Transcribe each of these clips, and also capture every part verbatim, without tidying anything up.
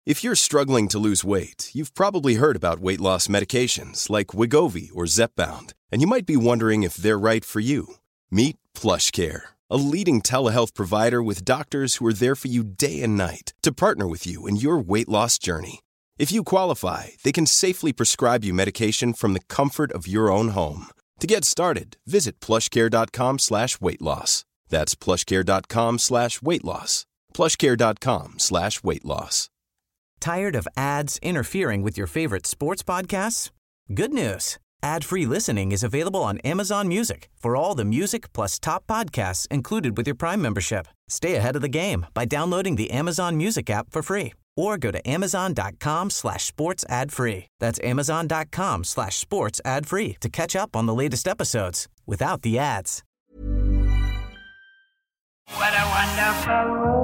If you're struggling to lose weight, you've probably heard about weight loss medications like Wegovy or Zepbound, and you might be wondering if they're right for you. Meet PlushCare, a leading telehealth provider with doctors who are there for you day and night to partner with you in your weight loss journey. If you qualify, they can safely prescribe you medication from the comfort of your own home. To get started, visit plushcare.com slash weight loss. That's plushcare.com slash weight loss. plushcare.com slash weight loss. Tired of ads interfering with your favorite sports podcasts? Good news. Ad-free listening is available on Amazon Music for all the music plus top podcasts included with your Prime membership. Stay ahead of the game by downloading the Amazon Music app for free or go to amazon.com slash sports ad free. That's amazon.com slash sports ad free to catch up on the latest episodes without the ads. What a wonderful...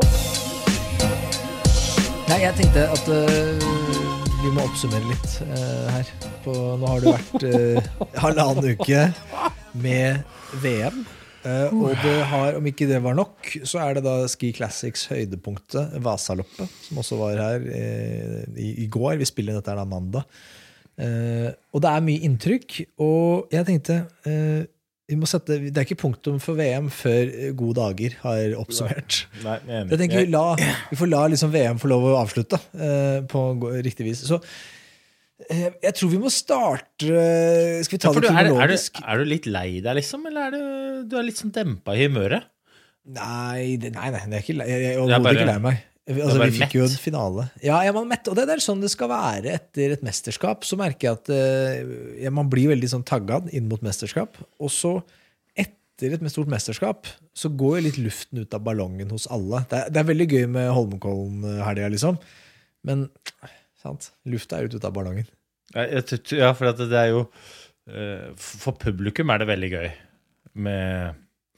Nei, jeg tenkte at uh, vi må oppsummere litt uh, her. På, nå har det vært uh, halvannen uke med V M. Uh, og det har, om ikke det var nok, så er det da Ski Classics høydepunktet, Vasaloppet, som også var her uh, i, i går. Vi spiller dette her da mandag. Uh, og det er mye inntrykk, og jeg tenkte... Uh, Vi må sette, det er ikke punktum for V M før gode dager har oppsummert. Nei, jeg, jeg tenker vi, la, vi får la liksom V M få lov å avslutte uh, på riktig vis. Så uh, jeg tror vi må starte, skal vi ta ja, det kronologisk? Er, er, er du litt lei deg liksom, eller er du, du er litt sånn dempet i humøret? Nei, det, nei, nei, det er ikke lei, jeg, jeg, jeg er bare, ikke lei meg. Altså, vi fikk mett. Jo en finale. Ja, jeg var mett, og det er sånn det skal være etter et mesterskap. Så merker jeg at uh, ja, man blir veldig sånn tagget inn mot mesterskap. Og så etter et stort mesterskap så går jo litt luften ut av ballongen hos alle. Det er, det er veldig gøy med Holmenkollen-helga liksom. Men sant, lufta er ut av ballongen. Ja, jeg, ja for det er jo uh, for publikum er det veldig gøy med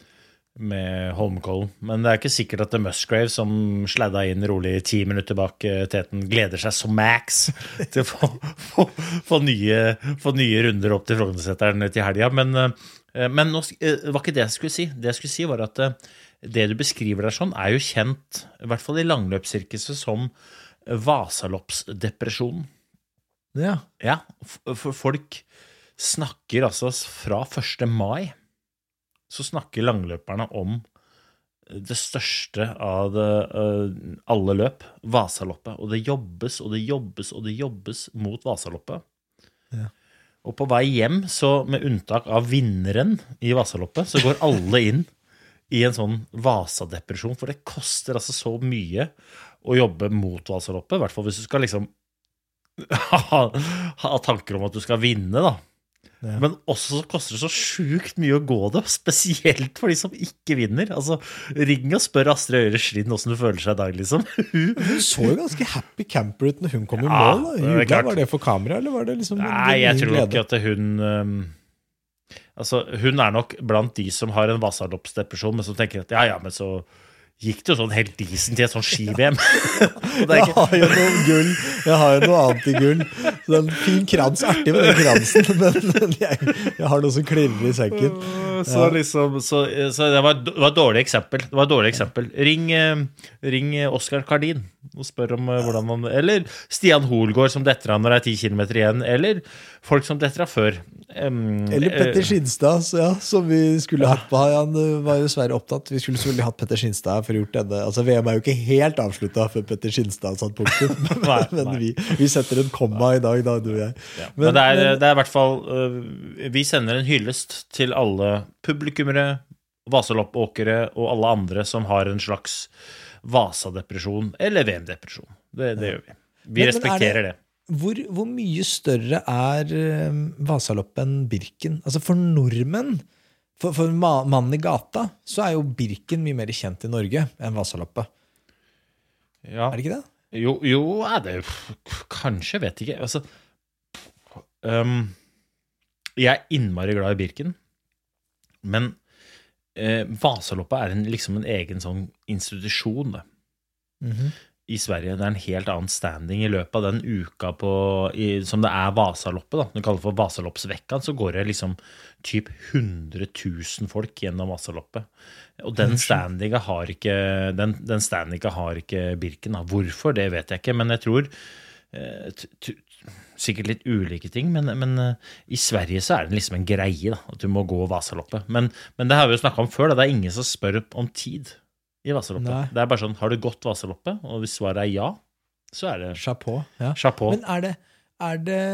med Holmenkollen, men det er ikke sikkert at The Musgrave som sladda inn rolig ti minutter bak teten gleder seg som max til å få, få, få, nye, få nye runder opp til Frognerseteren til helga, men, men nå, det var ikke det jeg skulle si. Det jeg skulle si var at det du beskriver der sånn er jo kjent, i hvert fall i langløpssirkuset, som Vasaloppsdepresjonen. Ja. Ja, for folk snakker altså fra første mai så snakker langløperne om det største av det, uh, alle løp, Vasaloppet, og det jobbes, og det jobbes, og det jobbes mot Vasaloppet. Ja. Og på vei hjem, så med unntak av vinneren i Vasaloppet, så går alle inn i en sånn Vasadepresjon, for det koster altså så mye å jobbe mot Vasaloppet, i hvert fall hvis du skal liksom ha, ha tanker om at du skal vinne da. Ja. Men også så koster det så sjukt mye å gå det, spesielt for de som ikke vinner. Altså, ring og spør Astrid Øyre Slind hvordan du føler seg i dag, liksom. Hun så jo ganske happy camper ut når hun kom i ja, mål. Da. Jula, var det for kamera, eller var det liksom... Nei, jeg tror nok at hun... Um, altså, hun er nok blant de som har en Vasaloppsdepresjon, men som tenker at ja, ja, men så... gikk det jo sånn helt decent i et sånn ski-V M. Jeg har jo noe gull, jeg har jo noe annet i gull. Så en fin krans, artig med den kransen, men jeg, jeg har noe som klirrer i sekken. Så liksom, så, så det var, det var et dårlig eksempel. Det var et dårlig eksempel. Ring, ring Oskar Kardin og spør om hvordan man, eller Stian Holgaard som detter av når det er ti kilometer igjen, eller folk som detter av før. Um, eller Petter Skinstad, ja, som vi skulle hatt på. Han var jo svære opptatt. Vi skulle selvfølgelig hatt Petter Skinstad for å gjort denne. Altså, V M er jo ikke helt avsluttet før Petter Skinstad satt punktum. Nei, men nei. Vi, vi setter en komma i dag, da, du og jeg. Ja. Men, men det er, det er i hvert fall, uh, vi sender en hyllest til alle publikummere, Vasaloppåkere og alle andre som har en slags Vasadepresjon eller V M-depresjon. Det, det gjør vi. Vi men, respekterer men det, det. Hvor, hvor mye større er um, Vasalopp enn Birken? Altså for nordmenn, for, for ma- mannen i gata, så er jo Birken mye mer kjent i Norge enn Vasaloppet. Ja. Er det ikke det? Jo, jo er det kanskje, vet ikke. Altså, um, jeg er innmari glad i Birken, men eh, Vasaloppet er en, liksom en egen sånn institusjon. Mm-hmm. i Sverige. Det er en helt annen standing i løpet av den uka på, i, som det er Vasaloppet, da. Du kaller det for Vasaloppsvekkan, så går det liksom typ hundre tusen folk gjennom Vasaloppet. Og den standinga har ikke, den, den standinga har ikke Birken. Da. Hvorfor, det vet jeg ikke, men jeg tror eh, t, t, sikkert litt ulike ting, men, men uh, i Sverige så er det liksom en greie da, at du må gå Vasaloppet. Men, men det har vi jo snakket om før, da. Det er ingen som spør om tid i Vasaloppet. Nei. Det er bare sånn, har du gått Vasaloppet? Og hvis svaret er ja, så er det chapeau. Ja. Chapeau. Men er det, er det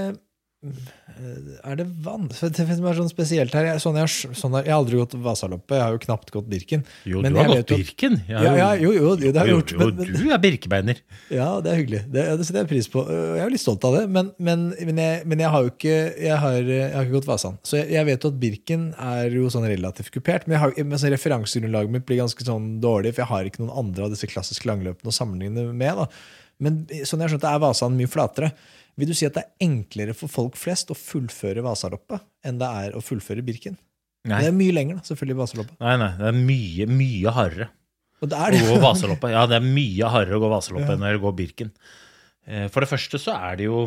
er det vanskelig? Det er sånn spesielt her. Jeg, sånn jeg, sånn jeg, jeg har aldri gått Vasaloppet, jeg har jo knapt gått Birken. Jo, men du har jeg gått Birken. Ja, ja, jo, jo, jo, det har jeg gjort. Jo, jo, du er birkebeiner. Ja, det er hyggelig. Det, det setter jeg pris på. Jeg er jo litt stolt av det, men, men, men, jeg, men jeg har jo ikke, jeg har, jeg har ikke gått Vasan. Så jeg, jeg vet jo at Birken er jo sånn relativt kupert, men, jeg har, men så referansegrunnlaget mitt blir ganske sånn dårlig, for jeg har ikke noen andre av disse klassiske langløpene å sammenligne med. Da. Men sånn jeg har skjønt, er Vasan mye flatere. Vil du si at det er enklere for folk flest å fullføre Vasaloppet enn det er å fullføre Birken? Nei. Det er mye lenger, da, selvfølgelig, Vasaloppet. Nei, nei, det er mye, mye hardere Og det er det. å gå Vasaloppet. Ja, det er mye hardere å gå Vasaloppet ja. enn å gå Birken. For det første så er det jo,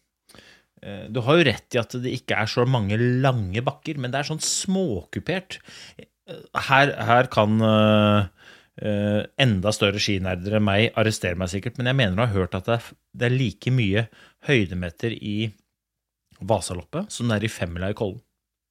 du har jo rett i at det ikke er så mange lange bakker, men det er sånn småkupert. Her, her kan uh, enda større skinerdere enn meg arrestere meg sikkert, men jeg mener å ha hørt at det er, det er like mye høydemeter i Vasaloppet som det er i femmila i Kollen.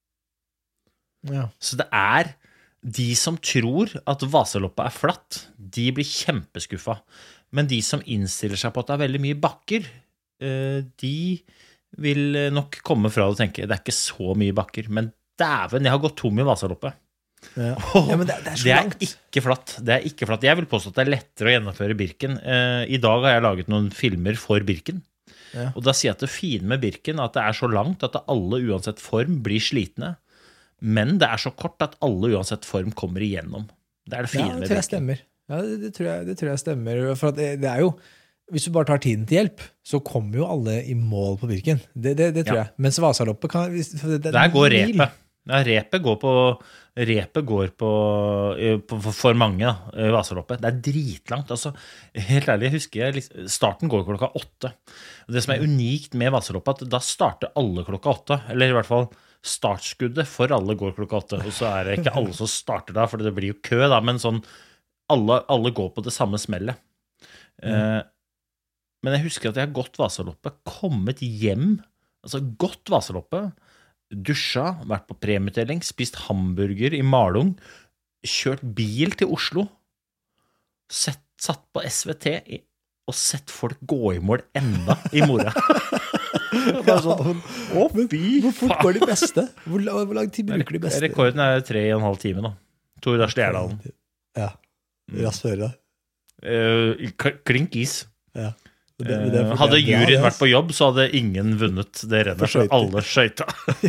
Ja. Så det er de som tror at Vasaloppet er flatt, de blir kjempeskuffa. Men de som innstiller seg på at det er veldig mye bakker, de vil nok komme fra å tenke, det er ikke så mye bakker, men dæven, jeg har gått tom i Vasaloppet. Ja. Oh, ja, men det, det er så det er langt. ikke flatt. Det er ikke flatt. Jeg vil påstå at det er lettere å gjennomføre Birken. I dag har jeg laget noen filmer for Birken. Ja. Og da sier jeg at det fine med Birken er at det er så langt at alle uansett form blir slitne, men det er så kort at alle uansett form kommer igjennom. Det er det fine ja, det med tror jeg Birken. Stemmer. Ja, det, det, tror jeg, det tror jeg stemmer. For det, det er jo, hvis du bare tar tiden til hjelp, så kommer jo alle i mål på Birken. Det, det, det tror ja. jeg. Mens Vasaloppet kan... Det, det, Der går repet. Ja, repet går på... Repet går på, på for mange da, i Vasaloppet. Det er dritlangt. Altså, helt ærlig, jeg husker jeg, starten går klokka åtte. Det som er unikt med Vasaloppet, at da starter alle klokka åtte. Eller i hvert fall startskuddet for alle går klokka åtte. Og så er det ikke alle som starter da, for det blir jo kø da, men sånn, alle, alle går på det samme smellet. Mm. Eh, men jeg husker at jeg har gått Vasaloppet, kommet hjem, altså gått Vasaloppet, dusja, vært på premietelling, spist hamburger i Malung, kjørt bil til Oslo, sett, satt på S V T og sett folk gå i mål enda i morgen. Det er sånn, å fy, hvor fort går de beste? Hvor, hvor lang tid bruker de beste? Rekorden er tre og en halv time da. Tor Stjerdalen. Ja, raskt før da. Uh, klink is. Ja. Det, det, det, hadde juryen vært på jobb, så hadde ingen vunnet det rennet, for alle skøyta.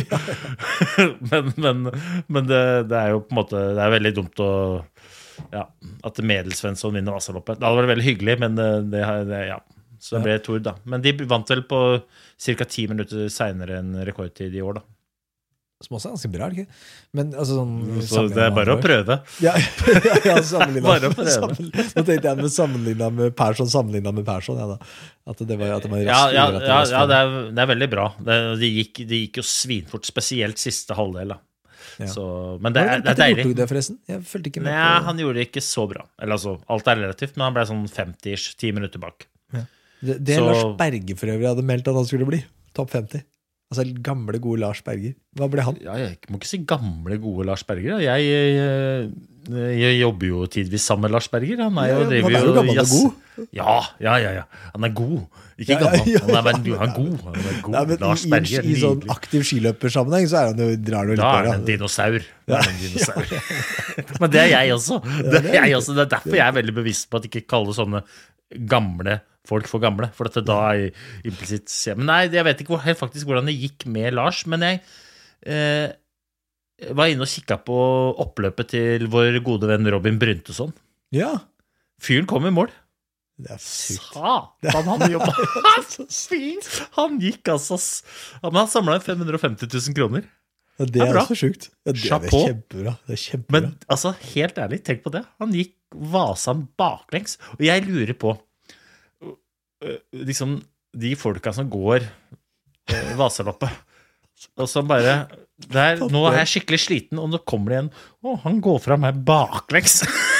men men, men det, det er jo på en måte, det er veldig dumt å, ja, at Medelsvensson vinner Vasaloppet. Det hadde vært veldig hyggelig, men det, det, det ja, så det ble Tor da. Men de vant vel på cirka ti minutter senere enn rekordtid i år da. Som også er ganske bra, ikke? Men, altså, sånn, så det er bare å prøve. Ja, ja, ja sammenlignet. Bare å prøve. Nå tenkte jeg med sammenlignet med Persson, sammenlignet med Persson, ja da. At det var, at det var ja, ja, ja, ja det, er, det er veldig bra. Det, de, gikk, de gikk jo svinfort, spesielt siste halvdel da. Ja. Så, men det er, det er deilig. Det forresten? Jeg følte ikke med Nei, på... han gjorde det ikke så bra. Eller altså, alt er relativt, men han ble sånn femti-ish, ti minutter bak. Ja. Det, det så... Lars Berge for øvrig hadde meldt at han skulle bli. Topp femti. Altså gamle, gode Lars Berger. Hva ble han? Ja, jeg må ikke si gamle, gode Lars Berger. Jeg, jeg, jeg jobber jo tidvis sammen med Lars Berger. Han er jo, ja, han er jo gammel og god. Ja, ja, ja, ja. Han er god. Ikke gammel. Han er, men, han er god. Han er god. Nei, Lars Berger. I, i sånn aktiv skiløpersammenheng så er han jo, drar det jo litt da på. Da er han en dinosaur. Da er han en dinosaur. Men det er jeg også. Det er, jeg også. Det er derfor jeg er veldig bevisst på at ikke kalle sånne gamle folk for gamle, for dette da er implisitt. Men nei, jeg vet ikke hvor, helt faktisk hvordan det gikk med Lars, men jeg eh, var inne og kikket på oppløpet til vår gode venn Robin Bryntesson. Ja. Fyren kom i mål. Det er sykt. Satan, han jobbet. Han gikk altså, han har samlet fem hundre og femti tusen kroner. Ja, det, det er, er så sjukt. Ja, det, det er kjempebra. Det er kjempebra. Men altså, helt ærlig, tenk på det. Han gikk Vasan baklengs, og jeg lurer på, liksom de folka som går eh, Vasaloppet, og som bare der, nå er jeg skikkelig sliten, og nå kommer det en Å, han går fra meg baklengs.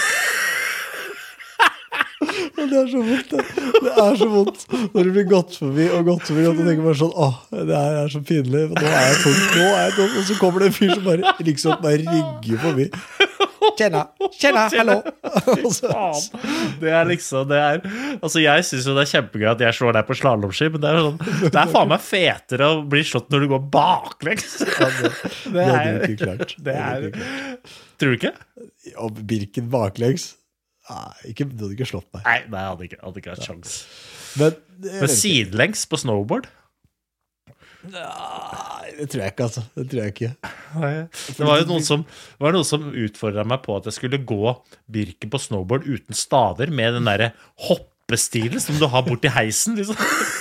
Det er så vondt, det. Det er så vondt når du blir gått forbi og gått forbi, og du tenker bare sånn, åh, det her er så pinlig, nå er jeg tom, nå er jeg tom, og så kommer det en fyr som bare, liksom, bare rigger forbi. Tjena, tjena, hallo. Det er liksom, det er, altså jeg synes jo det er kjempegøy at jeg slår deg på slalomski, men det er sånn, det er faen meg fetere å bli slått når du går baklengs. Det er, det er ikke klart. Det er, tror du ikke? Og Birken baklengs, nei, ikke, du hadde ikke slått meg. Nei, nei, jeg hadde ikke, hadde ikke hatt sjans. Men, men sidelengs på snowboard? Nei, det tror jeg ikke, altså. Det tror jeg ikke. Det var jo noen som, det var noen som utfordret meg på at jeg skulle gå Birken på snowboard uten staver, med den der hoppestilen som du har bort i heisen, liksom.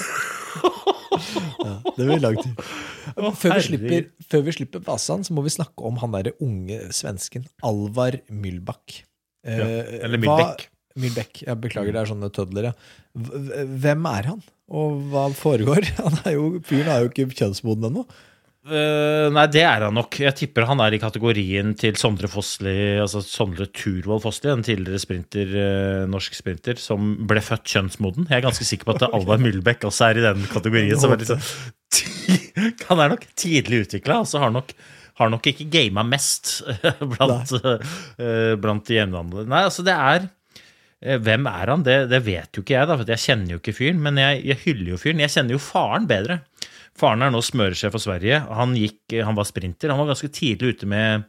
Ja, det vil lang tid. Før vi slipper, før vi slipper Vasan, så må vi snakke om han der unge svensken, Alvar Mühlbach. Ja, eller Mühlbäck. Mühlbäck, jeg beklager, det er sånne tødler, ja. Hvem er han? Og hva foregår? Han er jo, fyren er jo ikke kjønnsmoden ennå. Uh, nei, det er han nok. Jeg tipper han er i kategorien til Sondre Fossli, altså Sondre Turvold Fossli, en tidligere sprinter, uh, norsk sprinter, som ble født kjønnsmoden. Jeg er ganske sikker på at Alvar Mühlbæk også er i den kategorien, som er liksom, han er nok tidlig utviklet, og så har nok har nok ikke gamet mest blant, uh, blant de jevnaldrende. Nei, altså det er uh, hvem er han? Det, det vet jo ikke jeg da, for jeg kjenner jo ikke fyren, men jeg, jeg hyller jo fyren. Jeg kjenner jo faren bedre. Faren er nå smøresjef for Sverige. Han, gikk, han var sprinter. Han var ganske tidlig ute med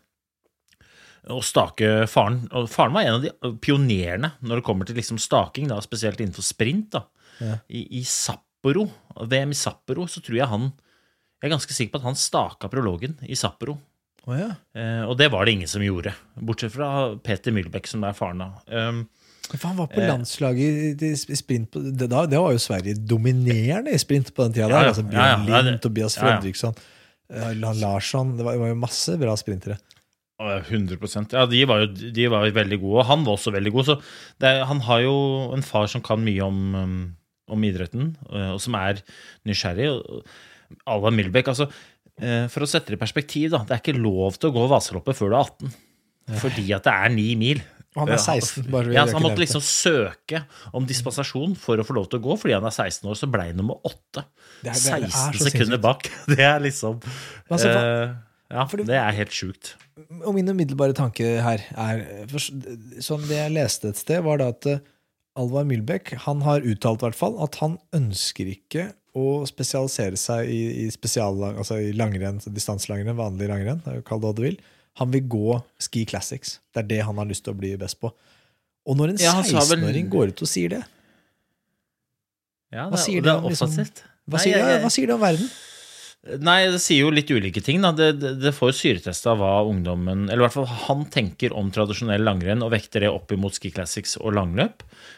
å stake faren. Og faren var en av de pionerene når det kommer til liksom staking, da, spesielt innenfor sprint. Da. Ja. I, I Sapporo, V M I Sapporo, så tror jeg han Jeg er ganske sikker på at han staka prologen i Sapporo. Oh, ja. eh, og det var det ingen som gjorde, bortsett fra Peter Mühlbäck, som er faren da. Um, han var på landslaget i, i sprint på, det, da, det var jo Sverige dominerende i sprint på den tida. Ja, ja. Altså, Bjørn ja, ja, Lind, Tobias Fredriksson, ja, ja. Larsson, det var, det var jo masse bra sprintere. hundre prosent. Ja, de var jo de var jo veldig gode, og han var også veldig god. Så det, han har jo en far som kan mye om, om idretten, og som er nysgjerrig. Alvar Mühlbäck, altså, for å sette det i perspektiv, da, det er ikke lov til å gå Vasaloppet før du er atten, fordi at det er ni mil. Han er seksten, bare ja, så han måtte liksom søke om dispensasjon for å få lov til å gå, fordi han er seksten år, så ble han nummer åtte. Det er, det er, seksten sekunder bak. Det er liksom, altså, for, uh, ja, for det, det er helt sjukt. Og min umiddelbare tanke her er, for, sånn det jeg leste et sted, var da at Alvar Mühlbäck, han har uttalt i hvert fall, at han ønsker ikke å spesialisere seg i, i spesial, altså i langrenn, distanselangrenn, vanlig langrenn, kall det hva du vil. Han vil gå ski classics. Det er det han har lyst til å bli best på. Og når en ja, seksten-åring går ut og sier det, ja, det, hva sier det, det om, liksom, hva, Nei, sier, jeg, jeg, hva sier det om verden? Nei, det sier jo litt ulike ting da. Det, det, det får syretesta hva ungdommen, eller i hvert fall han tenker om tradisjonell langrenn, og vekter det opp imot ski classics og langløp.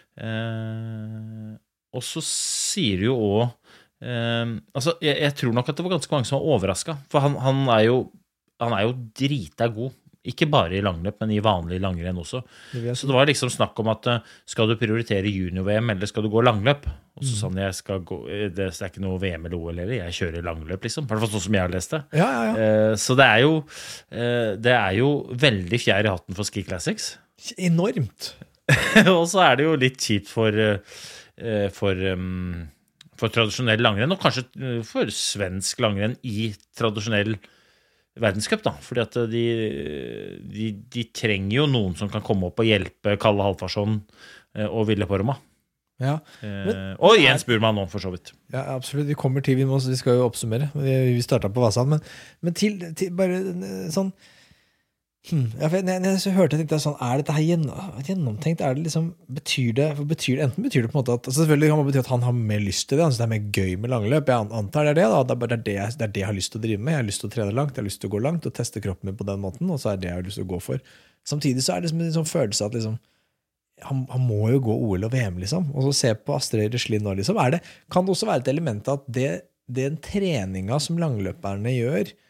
Eh, og så sier det jo også Uh, altså, jeg, jeg tror nok at det var ganske mange som var overrasket, for han, han er jo han er jo drita god, ikke bare i langløp, men i vanlig langrenn også. Det så det var liksom snakk om at uh, skal du prioritere junior-V M, eller skal du gå langløp? Og så mm. sa han, jeg skal gå, det er ikke noe V M eller O L heller, jeg kjører langløp liksom, for det var sånn som jeg har lest det. Ja, ja, ja. Uh, så det er jo uh, det er jo veldig fjær i hatten for Ski Classics. Enormt. Og så er det jo litt kjipt for uh, for um, for tradisjonell langrenn, og kanskje for svensk langrenn i tradisjonell verdenscup, da, fordi at de, de, de trenger jo noen som kan komme opp og hjelpe Kalle Halfarsson og Ville Poromaa. Ja. Men, og Jens Burman nå, for så vidt. Ja, absolutt. Vi kommer til, vi, må, vi skal jo oppsummere. Vi, vi startet på Vasan, men, men til, til bare sånn Hmm. Ja, for når jeg, jeg hørte jeg tenkte jeg sånn, er dette her gjennomtenkt? Er det liksom, betyr det, betyr det, enten betyr det på en måte at, altså selvfølgelig kan man bety at han har mer lyst til det, altså det er mer gøy med langløp, jeg antar det er det da, det er, det, er det, det er det jeg har lyst til å drive med, jeg har lyst til å trene langt, jeg har lyst til å gå langt, og teste kroppen min på den måten, og så er det jeg har lyst til å gå for. Samtidig så er det liksom en sånn følelse at liksom, han, han må jo gå O L og V M liksom, og så se på Astrid Reslin nå liksom, er det, kan det også være et element at det, den treninga som langløperne gjør,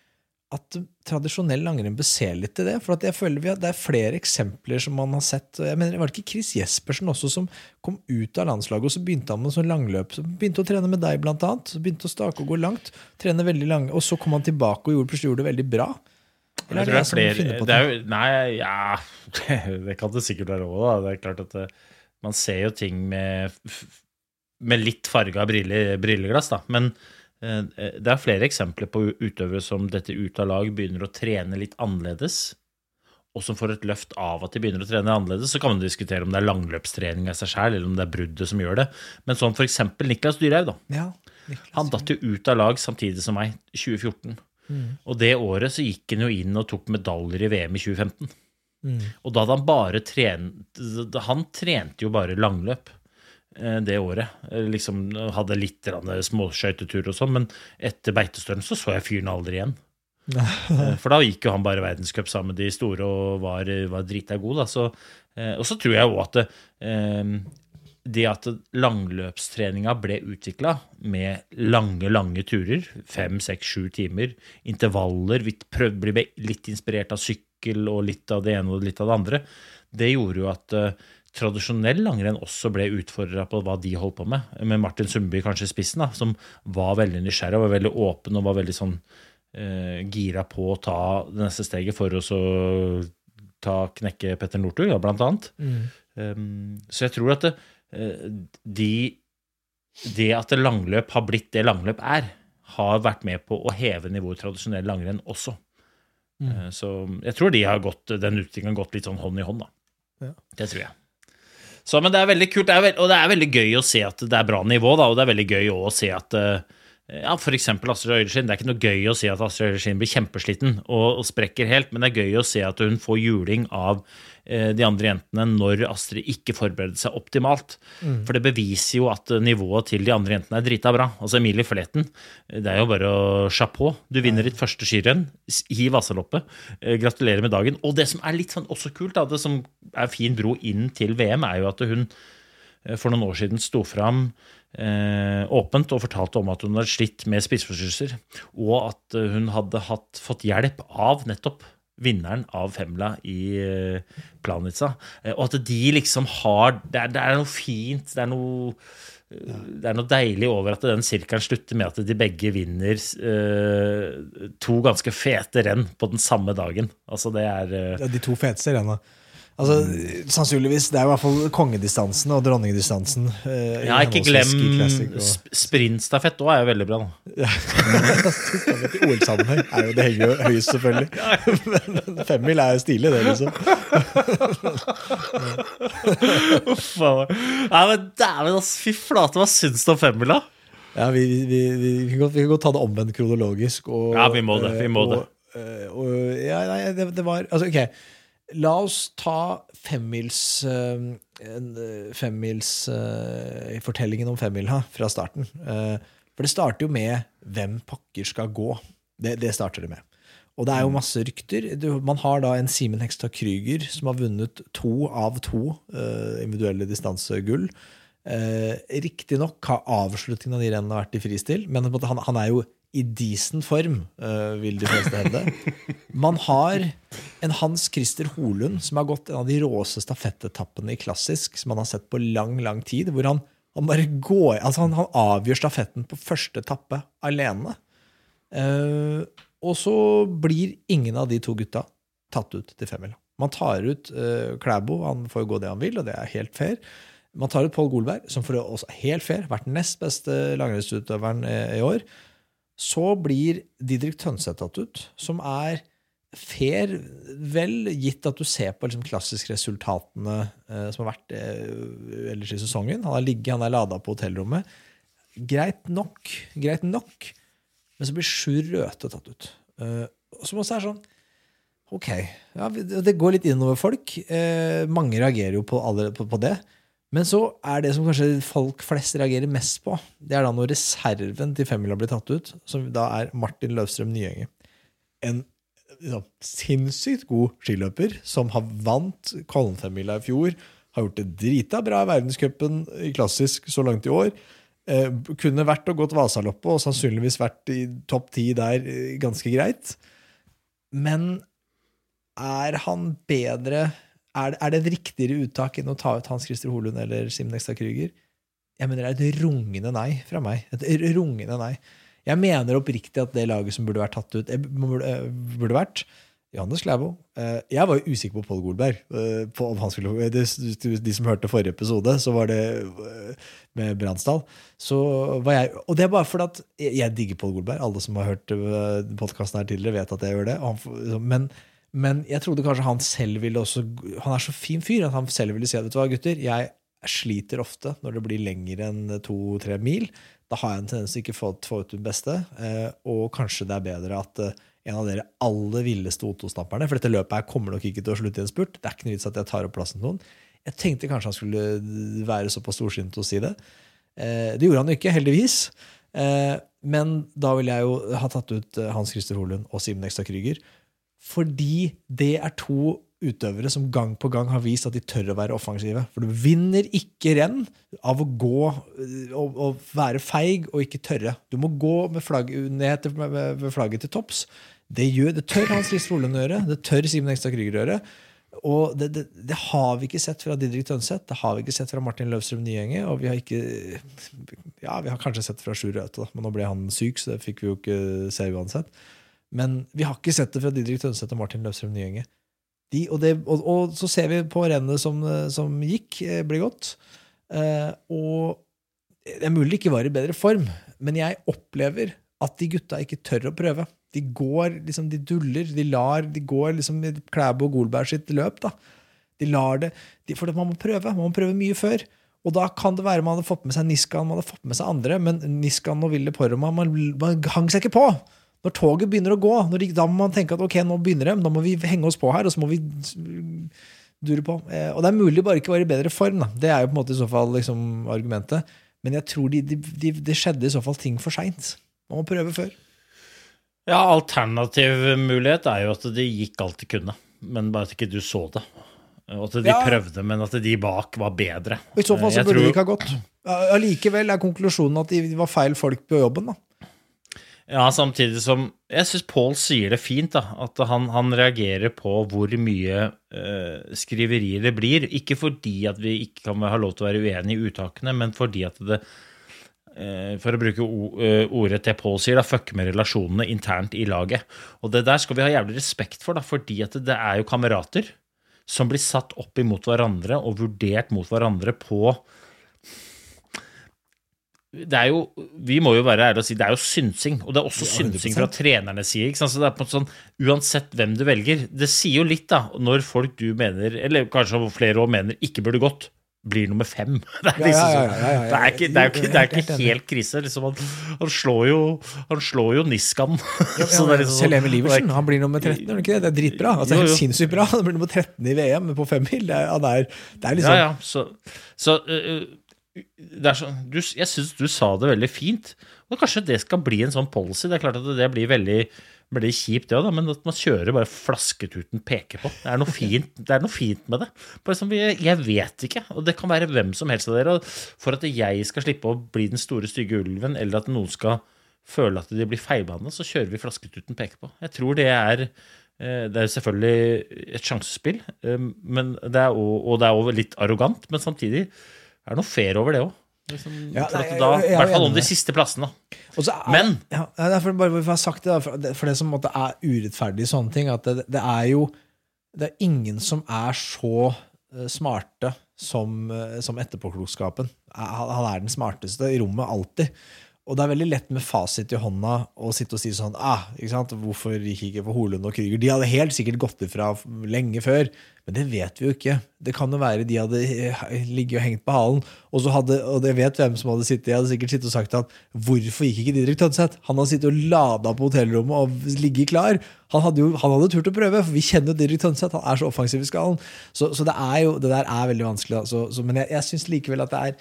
at tradisjonell langrenn bør se litt til det, for at jeg føler vi har, det er flere eksempler som man har sett. Jeg mener, var det ikke Chris Jespersen også som kom ut av landslaget, og så begynte han med sånn langløp, så begynte å trene med deg blant annet, så begynte å stake og gå langt, trene veldig lang, og så kom han tilbake og gjorde, plutselig gjorde det veldig bra. Eller er det, det, er flere, det? det er jo, nei, ja, det kan det sikkert være også da, det er klart at det, man ser jo ting med, med litt farget brille, brilleglass da, men det er flere eksempler på utøvere som dette ut av lag begynner å trene litt annerledes, og som får et løft av at de begynner å trene annerledes, så kan man diskutere om det er langløpstrening av seg selv, eller om det er bruddet som gjør det. Men sånn for eksempel Niklas Dyrhaug da. Ja, Niklas. Han datt jo ut av lag samtidig som meg, tjue fjorten. Mm. Og det året så gikk han jo inn og tok medaljer i V M i tjue femten. Mm. Og da hadde han bare trent, han trente jo bare langløp. Det året, liksom hadde litt småskjøytetur og sånn, men etter Beitostølen så så jeg fyren aldri igjen. For da gikk jo han bare verdenscup sammen med de store og var, var drita god da. Så, og så tror jeg jo at det, det at langløpstreninga ble utviklet med lange, lange turer, fem, seks, sju timer, intervaller, vi prøvde å bli litt inspirert av sykkel og litt av det ene og litt av det andre, det gjorde jo at tradisjonell langrenn også ble utfordret på hva de holdt på med, med Martin Sundby kanskje i spissen da, som var veldig nysgjerrig, var veldig åpen og var veldig sånn eh, gira på å ta det neste steget for å så ta knekke Petter Northug, da, blant annet. Mm. Um, så jeg tror at det, de, det at langløp har blitt det langløp er, har vært med på å heve nivået tradisjonell langrenn også. Mm. Uh, så jeg tror de har gått, den utviklingen har gått litt sånn hånd i hånd da. Ja. Det tror jeg. Så, men det er veldig kult, det er veld, og det er veldig gøy å se at det er bra nivå, da, og det er veldig gøy å se at, ja, for eksempel Astrid Øyreskind, det er ikke noe gøy å se at Astrid Øyreskind blir kjempesliten og, og sprekker helt, men det er gøy å se at hun får juling av eh, de andre jentene når Astrid ikke forbereder seg optimalt. Mm. For det beviser jo at nivået til de andre jentene er drita bra. Altså Emilie Fletten, det er jo bare å chapeau. Du vinner ditt første skirenn i Vasaloppet. Eh, gratulerer med dagen. Og det som er litt sånn også kult, da, det som er fin bro inn til V M, er jo at hun for noen år siden sto fram eh, åpent og fortalte om at hun hadde slitt med spiseforstyrrelser, og at hun hadde hatt, fått hjelp av nettopp vinneren av Femla i eh, Planica, eh, og at de liksom har, det er, det er noe fint, det er noe, det er noe deilig over at den sirkelen slutter med at de begge vinner eh, to ganske fete renn på den samme dagen. Altså det er... Eh, ja, de to feteste rennene. Altså, sannsynligvis, det er i hvert fall kongedistansen og dronningdistansen. Eh, ja, ikke glem og... sprintstafett også er jo veldig bra da. Ja, stafett i O L-sammenheng er jo det henger jo høyest selvfølgelig. Men femmil er jo stilig det liksom. Uffa meg. Nei, men dæven, altså, fy flate, hva syns du om femmil da? Ja, vi, vi, vi, vi, kan godt, vi kan godt ta det omvendt kronologisk. Og, ja, vi må det, vi må og, det. Og, og, ja, nei, det, det var, altså, ok, la oss ta femmils uh, femmils uh, fortellingen om femmil fra starten. Uh, for det starter jo med hvem pakker skal gå. Det, det starter det med. Og det er jo masse rykter. Man har da en Simen Hekstad Kryger som har vunnet to av to uh, individuelle distansegull. Uh, riktig nok har avslutningen av de rennene vært i fristil, men han, han er jo i decent form, uh, vil de fleste hevde. Man har en Hans Christer Holund som har gått en av de råse stafettetappene i klassisk, som man har sett på lang, lang tid, hvor han, han bare går, altså han, han avgjør stafetten på første etappe alene. Uh, og så blir ingen av de to gutta tatt ut til femmil. Man tar ut uh, Klæbo, han får gå det han vil, og det er helt fair. Man tar ut Paul Golberg, som for også helt fair, vært nest beste langrennsutøveren i, i år. Så blir Didrik Tønseth tatt ut, som er fair, vel gitt at du ser på liksom, klassiske resultatene eh, som har vært eh, ellers i sesongen. Han har ligget, han er ladet på hotellrommet. Greit nok, greit nok. Men så blir Sjur Røthe tatt ut. Eh, og så må det være sånn, ok, ja, det går litt innover folk. Eh, mange reagerer jo på, alle, på, på det. Men så er det som kanskje folk flest reagerer mest på, det er da når reserven til femmila blir tatt ut, som da er Martin Løvstrøm Nyenge. En ja, sinnssykt god skiløper som har vant Kollen-femmila i fjor, har gjort det drita bra i verdenscupen i klassisk så langt i år, eh, kunne vært og gått Vasaloppet og sannsynligvis vært i topp ti der ganske greit. men er han bedre, er, er det et riktigere uttak enn å ta ut Hans Christer Holund eller Simen Ekstad Kryger? Jeg mener det er et rungende nei fra meg. Et rungende nei. Jeg mener oppriktig at det laget som burde vært tatt ut, burde, burde vært Johannes Klæbo. Jeg var jo usikker på Paul Golberg. På om han skulle, de, de som hørte forrige episode, så var det med Bransdal. Så var jeg, og det er bare fordi at jeg digger Paul Golberg. Alle som har hørt podcasten her tidligere vet at jeg gjør det. Han, men, men jeg trodde kanskje han selv ville også, han er så fin fyr at han selv ville si at, vet du hva gutter, jeg sliter ofte når det blir lenger enn to-tre mil. Da har jeg en tendens til ikke få, få ut det beste, og kanskje det er bedre at en av dere aller villeste Otto-snapperne, for dette løpet her kommer nok ikke til å slutte i en spurt, det er ikke noe vits at jeg tar opp plassen til noen. Jeg tenkte kanskje han skulle være så på storsint til å si det. Det gjorde han jo ikke, heldigvis. Men da ville jeg jo ha tatt ut Hans Christer Holund og Simen Ekstad Kryger, fordi det er to utøvere som gang på gang har vist at de tør å være offensive. For du vinner ikke renn av å gå og, og være feig og ikke tørre. Du må gå med, flagg, ned til, med, med flagget til topps. Det, gjør, det tør Hans Christer Holund å gjøre. Det tør Simen Ekstad Kryger å gjøre. Og det, det, det har vi ikke sett fra Didrik Tønseth. Det har vi ikke sett fra Martin Løvstrøm Nyenge. Og vi har ikke ja, vi har kanskje sett fra Sjur Røthe, men nå ble han syk, så det fikk vi jo ikke se uansett. Men vi har ikke sett det fra Didrik Tønseth og Martin Løvstrøm Nyenge. De, og, det, og, og så ser vi på rennet som, som gikk, ble godt. Eh, og det er mulig ikke var i bedre form, men jeg opplever at de gutta ikke tør å prøve. De går, liksom, de duller, de lar, de går liksom i Klæbo og Golberg sitt løp, da. De lar det, de, for man må prøve, man må prøve mye før. Og da kan det være man hadde fått med seg Niskan, man hadde fått med seg andre, men Niskan og Ville Porma, man, man hang seg ikke på. Når toget begynner å gå, når de, da må man tenke at ok, nå begynner de, da må vi henge oss på her, og så må vi dure på. Eh, og det er mulig bare ikke å være i bedre form, da. Det er jo på en måte i så fall liksom, argumentet. Men jeg tror det de, de, de skjedde i så fall ting for sent. Man må prøve før. Ja, alternativ mulighet er jo at de gikk alt de kunne, men bare at ikke du så det. Og at de ja. prøvde, men at de bak var bedre. Og i så fall så jeg burde tror... de ikke ha gått. Allikevel er konklusjonen at de var feil folk på jobben, da. Ja, samtidig som, jeg synes Paul sier det fint da, at han, han reagerer på hvor mye uh, skriverier det blir, ikke fordi at vi ikke kan ha lov til å være uenige i uttakene, men fordi at det, uh, for å bruke o, uh, ordet til Paul sier, da, fuck med relasjonene internt i laget. Og det der skal vi ha jævlig respekt for, da, fordi at det, det er jo kamerater som blir satt opp imot hverandre og vurdert mot hverandre på det er jo, vi må jo være ærlige og si, det er jo synsing, og det er også synsing fra trenernes side, ikke sant? Så det er på en sånn, uansett hvem du velger, det sier jo litt da, når folk du mener, eller kanskje flere også mener, ikke burde gått, blir nummer fem. Det er liksom sånn, det er ikke, det er ikke, det er ikke helt krise, liksom, han, han slår jo, han slår jo Niskan. Ja, ja, liksom Selv Emil Iversen, han blir nummer tretten, er det ikke det? Det er dritbra, altså, det er sinnssykt bra, han blir nummer tretten i V M på fem mil, det er, det er, det er liksom... Ja, ja, så... så uh, det er så, du, jeg synes du sa det veldig fint, og kanskje det skal bli en sånn policy, det er klart at det blir veldig, veldig kjipt det, da, men at man kjører bare flasket uten peker på, det er noe fint, det er noe fint med det, bare som jeg, jeg vet ikke, og det kan være hvem som helst av dere, og for at jeg skal slippe å bli den store stygge ulven, eller at noen skal føle at de blir feilbehandlet, så kjører vi flasket uten peker på. Jeg tror det er, det er selvfølgelig et sjansespill, men det er, og det er også litt arrogant, men samtidig det er noe fair over det også. Liksom, ja, nei, da, I hvert fall om de siste plassene. Er, Men ja, det er for, bare for å ha sagt det, for det, for det som måtte er urettferdig i sånne ting, at det, det er jo det er ingen som er så smarte som, som etterpåklokskapen. Han er den smarteste i rommet alltid. Og det er veldig lett med fasit i hånda å sitte og si sånn, ah, ikke sant? Hvorfor gikk ikke for Holund og Kryger? De hadde helt sikkert gått ifra lenge før, men det vet vi jo ikke. Det kan jo være de hadde ligget og hengt på halen, og, så hadde, og det vet hvem som hadde sittet, jeg hadde sikkert sittet og sagt at hvorfor gikk ikke Didrik Tønseth? Han hadde sittet og ladet på hotellrommet og ligget klar. Han hadde jo han hadde turt å prøve, for vi kjenner jo Didrik Tønseth, han er så offensiv i skallen. Så, så det er jo, det der er veldig vanskelig. Så, så, men jeg, jeg synes likevel at det er...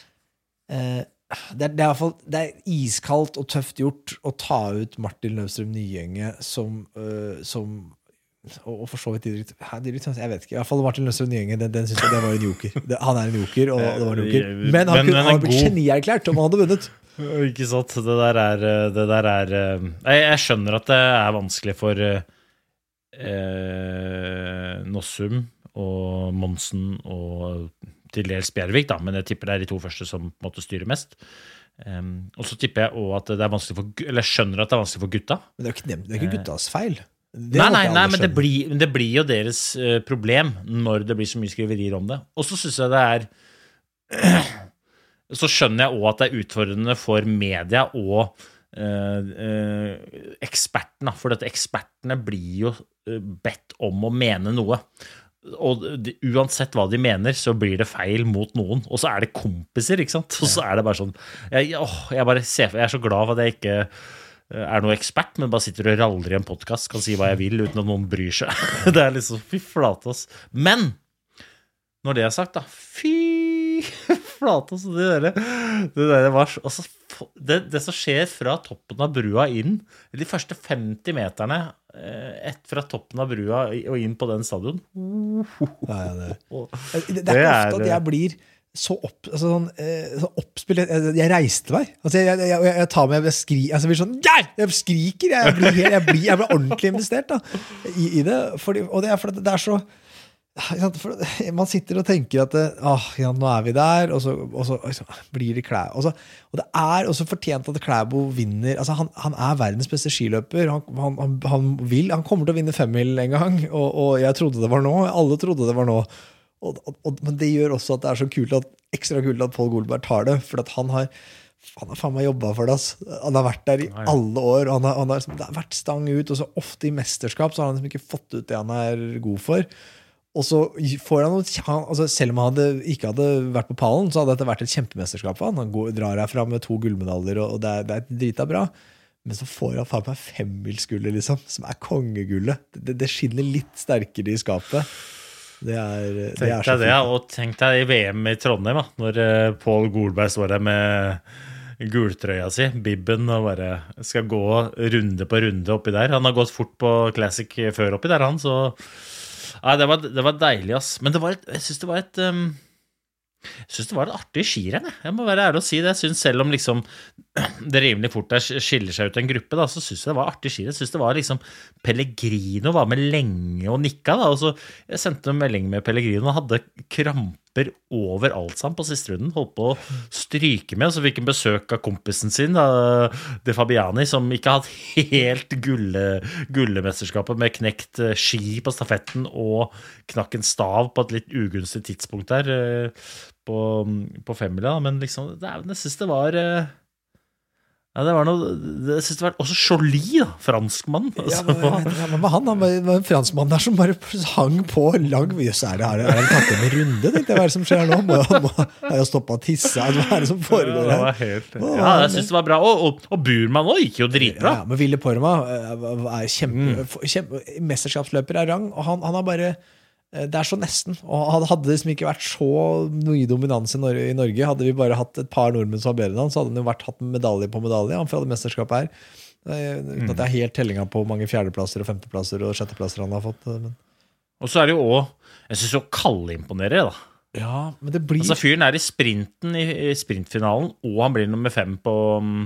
Eh, Det er, det, er i hvert fall, det er iskaldt og tøft gjort å ta ut Martin Løvstrøm Nyenge som, uh, som og, og for så vidt Didrik, jeg vet ikke, i hvert fall Martin Løvstrøm Nyenge, den, den synes jeg det var en joker. Det, han er en joker, og det var en joker. Men han kunne ha blitt genierklært om han hadde vunnet. Ikke sant, det der er, det der er jeg, jeg skjønner at det er vanskelig for eh, Nossum og Monsen og til dels Bjervik, da, men jeg tipper det er de to første som måtte styre mest. Um, og så tipper jeg også at det er vanskelig for, eller jeg skjønner at det er vanskelig for gutta. Men det er jo ikke, det er ikke guttas feil. Det nei, nei, håper jeg nei, alle men det skjønner. blir, det blir jo deres eh, problem når det blir så mye skriverier om det. Og så synes jeg det er så skjønner jeg også at det er utfordrende for media og eh, eh, ekspertene, for at ekspertene blir jo eh, bedt om å mene noe. Og de, uansett hva de mener, så blir det feil mot noen. Og så er det kompiser, ikke sant? Og så er det bare sånn jeg, åh, jeg, bare ser, jeg er så glad for at jeg ikke er noe ekspert, men bare sitter og raller i en podcast, kan si hva jeg vil uten at noen bryr seg. Det er liksom, fy flate oss. Men når det er sagt da, fy flate oss, det der, det der var altså, det, det som skjer fra toppen av brua inn, de første femti meterne ett fra toppen av brua og inn på den stadion. Ja, ja, det. Det, det er ikke ofte at jeg blir så, opp, altså sånn, så oppspilt. Jeg, jeg reiste meg. Altså jeg, jeg, jeg, jeg tar meg, jeg skriker, altså jeg blir sånn, ja! Jeg skriker, jeg blir, jeg blir, jeg blir ordentlig investert da, i, i det. Fordi, og det er fordi det er så for man sitter og tenker at ah, ja, nå er vi der og så, og så, og så blir det Klæbo og, og det er også fortjent at Klæbo vinner altså, han, han er verdens beste skiløper han, han, han, vil, han kommer til å vinne femmil en gang og, og jeg trodde det var nå alle trodde det var nå og, og, og, men det gjør også at det er så kult at, ekstra kult at Paul Goldberg tar det for at han har han har faen meg jobbet for det ass. Han har vært der i alle år han har, han har det har vært stang ut og så ofte i mesterskap så har han liksom ikke fått ut det han er god for og så får han noe, altså selv om han hadde, ikke hadde vært på pallen, så hadde det vært et kjempemesterskap for han. Han går, drar herfra med to gullmedaljer, og det er, det er drita bra. Men så får han faen meg femmilsgullet, liksom, som er kongegullet. Det, det skinner litt sterkere i skapet. Det er, det er så fint. Det, og tenk deg i V M i Trondheim, da, når Paul Goldberg står der med gultrøya si, bibben, og bare skal gå runde på runde oppi der. Han har gått fort på Classic før oppi der, han, så... Ja, det var, det var deilig, ass. Men det var et, jeg synes det var et um, Jeg synes det var et artig skirenn. Jeg må være ærlig å si det. Jeg synes selv om liksom det rimelig fort der skiller seg ut en gruppe, da, så synes jeg det var artig skirenn. Jeg synes det var liksom Pellegrino var med lenge og nikka, da. Og så jeg sendte en melding med Pellegrino og hadde kramper over alt sammen på siste runden. Holdt på å stryke med, og så fikk han besøk av kompisen sin, da, De Fabiani, som ikke hadde helt gulle, gullemesterskapet med knekt ski på stafetten og knakk en stav på et litt ugunstig tidspunkt der på, på femmila, men liksom, det, jeg synes det var ja, det var noe, jeg synes det var også Jolie, da, franskmann. Ja, men, ja, men han, han var en franskmann der som bare hang på lang, jøss, er det, er det, er det tatt en runde, tenkte jeg, hva er det som skjer nå? Må, må, har jeg stoppet å tisse? Hva er det som foregår her? Ja, det var helt, ja, jeg synes det var bra, og, og, og Burman også gikk jo dritbra. Ja, men Ville Porma er kjempe, kjempe mesterskapsløper av rang, og han, han har bare det er så nesten, og hadde det liksom ikke vært så mye dominans i Norge, i Norge hadde vi bare hatt et par nordmenn som var bedre enn han, så hadde han jo vært hatt medalje på medalje han for alle mesterskapet her uten at det er helt tellinga på mange fjerdeplasser og femteplasser og sjetteplasser han har fått men. Og så er det jo også jeg synes jo Kalle imponerer da ja, men det blir altså fyren er i sprinten i, i sprintfinalen og han blir nummer fem på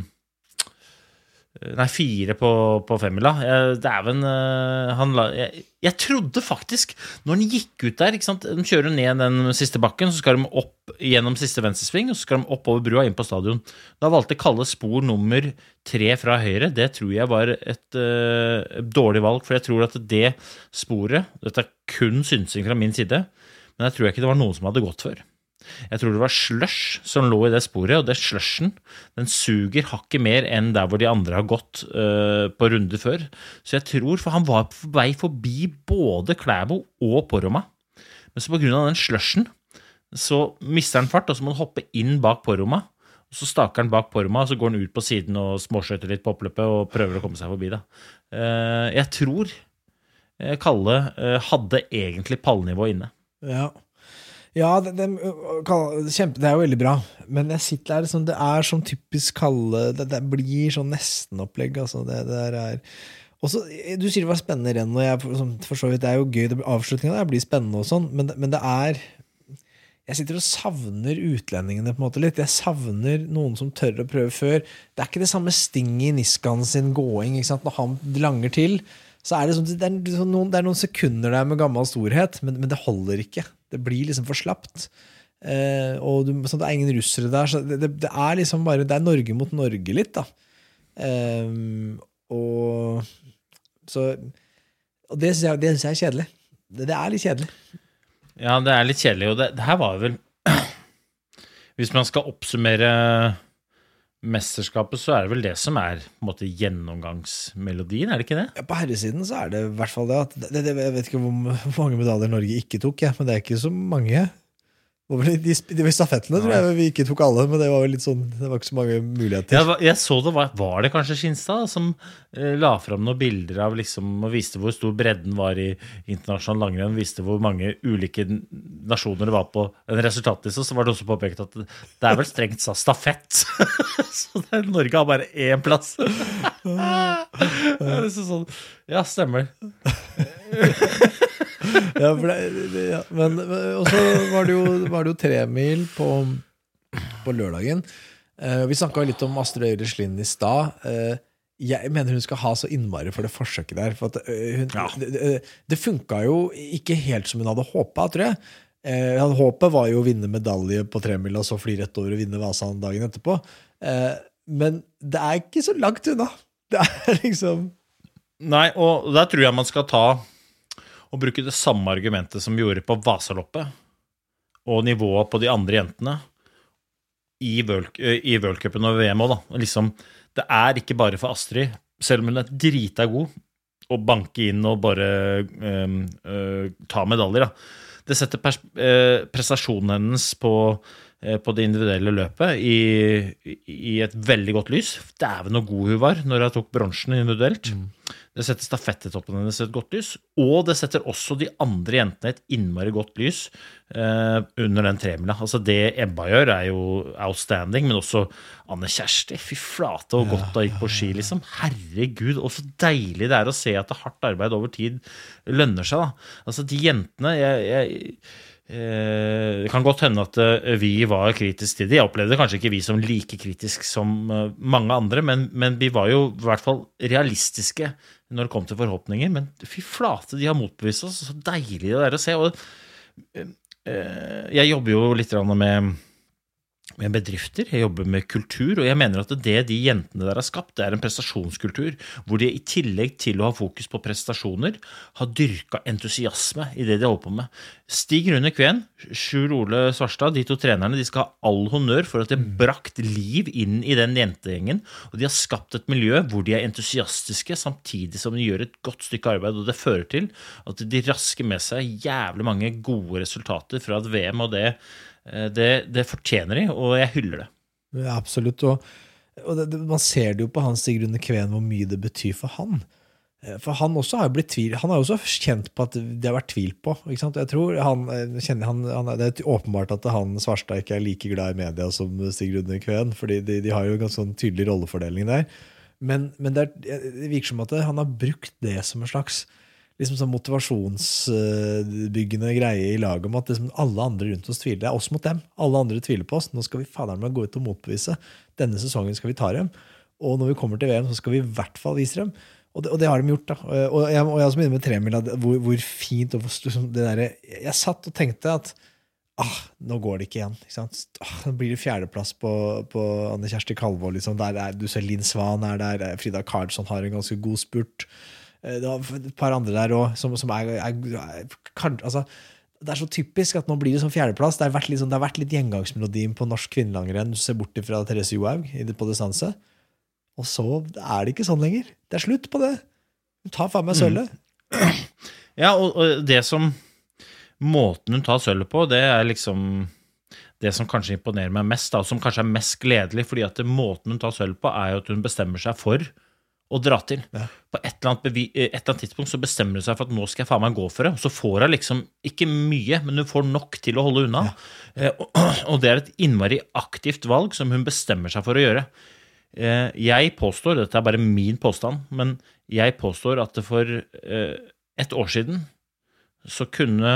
nei, fire på, på femmila. Det er vel han, jeg, jeg trodde faktisk, når han gikk ut der, ikke sant? De kjører ned den siste bakken, så skal de opp gjennom siste venstresving, og så skal de opp over brua inn på stadion. Da valgte Kalle spor nummer tre fra høyre. Det tror jeg var et uh, dårlig valg, for jeg tror at det sporet, dette er kun synsing fra min side, men jeg tror ikke det var noen som hadde gått før. Jeg tror det var slush som lå i det sporet, og det slushen, den suger hakket mer enn der hvor de andre har gått uh, på runde før. Så jeg tror, for han var på vei forbi både Klæbo og Poroma, men så på grunn av den slushen, så mister han fart, og så må han hoppe inn bak Poroma, og så staker han bak Poroma, og så går han ut på siden og småskjøter litt på oppløpet og prøver å komme seg forbi da. Uh, jeg tror Kalle uh, hadde egentlig pallnivå inne. Ja. Ja, det, det, kjempe, det er jo veldig bra, men jeg sitter der sånn, det er sånn typisk Kalle, det, det blir sånn nesten-opplegg, altså, det, det der er også, du sier det var spennende renn, og jeg, for så vidt, det er jo gøy, det, avslutningen der blir spennende og sånn, men, men det er, jeg sitter og savner utlendingene på en måte litt, jeg savner noen som tør å prøve før, det er ikke det samme sting i Niskan sin gåing, ikke sant, når han langer til, så er det, sånn, det, er noen, det er noen sekunder der med gammel storhet, men, men det holder ikke. Det blir liksom for slapt. Eh, og du, sånn, det er ingen russere der, så det, det, det er liksom bare, det er Norge mot Norge litt da. Eh, og så, og det synes jeg, det synes jeg er kjedelig. Det, det er litt kjedelig. Ja, det er litt kjedelig, og det, det her var vel, hvis man skal oppsummere mesterskapet, så er det vel det som er på en måte gjennomgangsmelodien, er det ikke det? Ja, på herresiden så er det i hvert fall det at det, det, jeg vet ikke hvor mange medaljer Norge ikke tok, ja, men det er ikke så mange. De, de, de stafettene tror jeg vi ikke tok alle, men det var jo litt sånn, det var ikke så mange muligheter. Ja, jeg så det, var, var det kanskje Skinstad som eh, la frem noen bilder av liksom, og viste hvor stor bredden var i internasjonal langrenn, viste hvor mange ulike nasjoner det var på en resultatliste, så var det også påpekt at det er vel strengt sa stafett. Så det er, Norge har bare én plass. Det er liksom sånn, ja, stemmer. Ja, for det, det, ja. Men og så var det jo, var det jo tre mil på, på lørdagen. Eh, vi snakket litt om Astrid Øyre Slind i stad. Eh, jeg mener hun skal ha så innmari for det forsøket der. For at, uh, hun, Ja. det, det funket jo ikke helt som hun hadde håpet, tror jeg. Eh, håpet var jo å vinne medalje på tre mil, og så fly rett over og vinne Vasan dagen etterpå. Eh, men det er ikke så langt unna. Det er liksom... Nei, og der tror jeg man skal ta og bruke det samme argumentet som vi gjorde på Vasaloppet og nivået på de andre jentene i World-cupen og V M også, da. Liksom, det er ikke bare for Astrid, selv om hun er drita god å banke inn og bare øh, øh, ta medaljer. Da. Det setter pers- øh, prestasjonen hennes på, øh, på det individuelle løpet i, i et veldig godt lys. Dæven og god hun var når hun tok bronsen individuelt. Mm. Det setter stafettetoppen hennes et godt lys, og det setter også de andre jentene et innmari godt lys eh, under den tremila. Altså det Ebba gjør er jo outstanding, men også Anne Kjersti, fy flate og godt da gikk på ski, liksom. Herregud, og så deilig det er å se at det hardt arbeid over tid lønner seg, da. Altså de jentene, jeg... jeg Det kan godt hende at vi var kritiske til det. Jeg opplevde kanskje ikke vi som like kritisk som mange andre, men, men vi var jo i hvert fall realistiske når det kom til forhåpninger. Men fy flate, de har motbevist oss. Så deilig det er å se. Og, jeg jobber jo litt med, med bedrifter, jeg jobber med kultur, og jeg mener at det de jentene der har skapt, det er en prestasjonskultur, hvor de i tillegg til å ha fokus på prestasjoner, har dyrket entusiasme i det de holder på med. Stig Rune Kveen, Sjur Ole Svarstad, de to trenerne, de skal ha all honnør for at de har brakt liv inn i den jentegjengen, og de har skapt et miljø hvor de er entusiastiske, samtidig som de gjør et godt stykke arbeid, og det fører til at de rasker med seg jævlig mange gode resultater fra et V M, og det Det, det fortjener de, og jeg hyller det. Ja, absolutt, og, og det, man ser det jo på Hans Stig Rune Kveen hvor mye det betyr for han. For han også har jo blitt tvil, han har jo også kjent på at det har vært tvil på, ikke sant? Jeg tror han, kjenner, han, han, det er åpenbart at han Svarstad ikke er like glad i media som Stig Rune Kveen, fordi de, de har jo en ganske sånn tydelig rollefordeling der. Men, men det, er, det virker som at han har brukt det som en slags liksom sånn motivasjonsbyggende greie i laget om at liksom alle andre rundt oss tviler. Det er oss mot dem. Alle andre tviler på oss. Nå skal vi faderen med gå ut og motbevise. Denne sesongen skal vi ta dem. Og når vi kommer til V M, så skal vi i hvert fall vise dem. Og det, og det har de gjort, da. Og jeg, og jeg også begynner med tremila, hvor, hvor fint og liksom, det der, jeg satt og tenkte at ah, nå går det ikke igjen. Ikke sant? Ah, nå blir det fjerdeplass på, på Anne Kjersti Kalvå. Liksom. Der er, du ser Linn Svan er der. Frida Karlsson har en ganske god spurt. Det var et par andre der også, som, som er, er, er kan, altså, det er så typisk at nå blir det som fjerdeplass. Det har vært litt, sånn, det har vært litt gjengangsmelodien på norsk kvinnelangrenn. Du ser bort fra Therese Johaug på distanse. Og så er det ikke sånn lenger. Det er slutt på det. Hun tar faen meg sølvet. Mm. Ja, og, og det som måten hun tar sølvet på, det er liksom det som kanskje imponerer meg mest, da, som kanskje er mest gledelig, fordi at det, måten hun tar sølvet på er jo at hun bestemmer seg for å dra til. Ja. På et eller, annet bevi, et eller annet tidspunkt så bestemmer hun seg for at nå skal jeg faen meg gå for det, og så får hun liksom ikke mye, men hun får nok til å holde unna. Ja. Eh, og, og det er et innmari aktivt valg som hun bestemmer seg for å gjøre. Eh, jeg påstår, dette er bare min påstand, men jeg påstår at det for eh, et år siden så kunne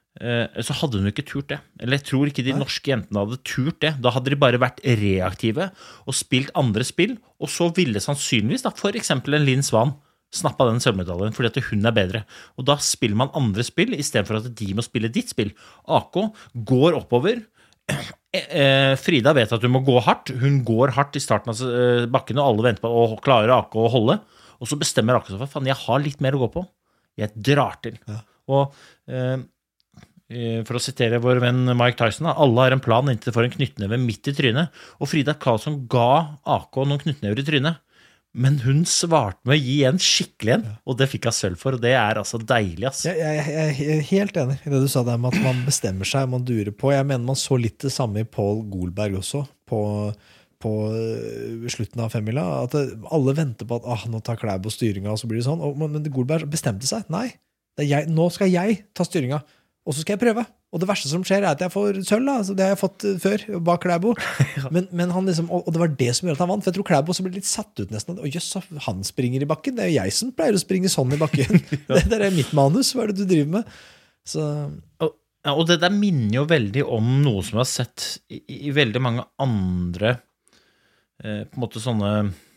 så hadde hun ikke turt det. Eller jeg tror ikke de norske jentene hadde turt det. Da hadde de bare vært reaktive og spilt andre spill, og så ville sannsynligvis da, for eksempel en Linn Svan snappa den sølvmedaljen fordi at hun er bedre. Og da spiller man andre spill i stedet for at de må spille ditt spill. A K går oppover. Frida vet at hun må gå hardt. Hun går hardt i starten av bakken, og alle venter på å klare A K å holde. Og så bestemmer A K seg for, faen, jeg har litt mer å gå på. Jeg drar til. Ja. Og eh, for å sitere vår venn Mike Tyson, alle har en plan inntil for en knyttneve midt i trynet. Og Frida Karlsson ga A K noen knyttnever i trynet. Men hun svarte med å gi en skikkelig en, og det fikk jeg sølv for, og det er altså deilig, ass. Jeg, jeg, jeg er helt enig i det du sa der med at man bestemmer seg, man durer på. Jeg mener man så litt det samme i Paul Goldberg også, på, på slutten av femmila, at alle venter på at ah, nå tar Klæbo styringa, og så blir det sånn. Og, men Goldberg bestemte seg, nei, det er jeg, nå skal jeg ta styringa, og så skal jeg prøve. Og det verste som skjer er at jeg får sølv, da. Altså, det har jeg fått før, bak Klæbo. Men, men han liksom, og det var det som gjør at han vant, for jeg tror Klæbo så ble litt satt ut nesten. Og jøss, han springer i bakken. Det er jo jeg som pleier å springe sånn i bakken. det, det er mitt manus, hva er det du driver med? Så... Og, ja, og det der minner jo veldig om noe som jeg har sett i, i veldig mange andre eh, på en måte sånne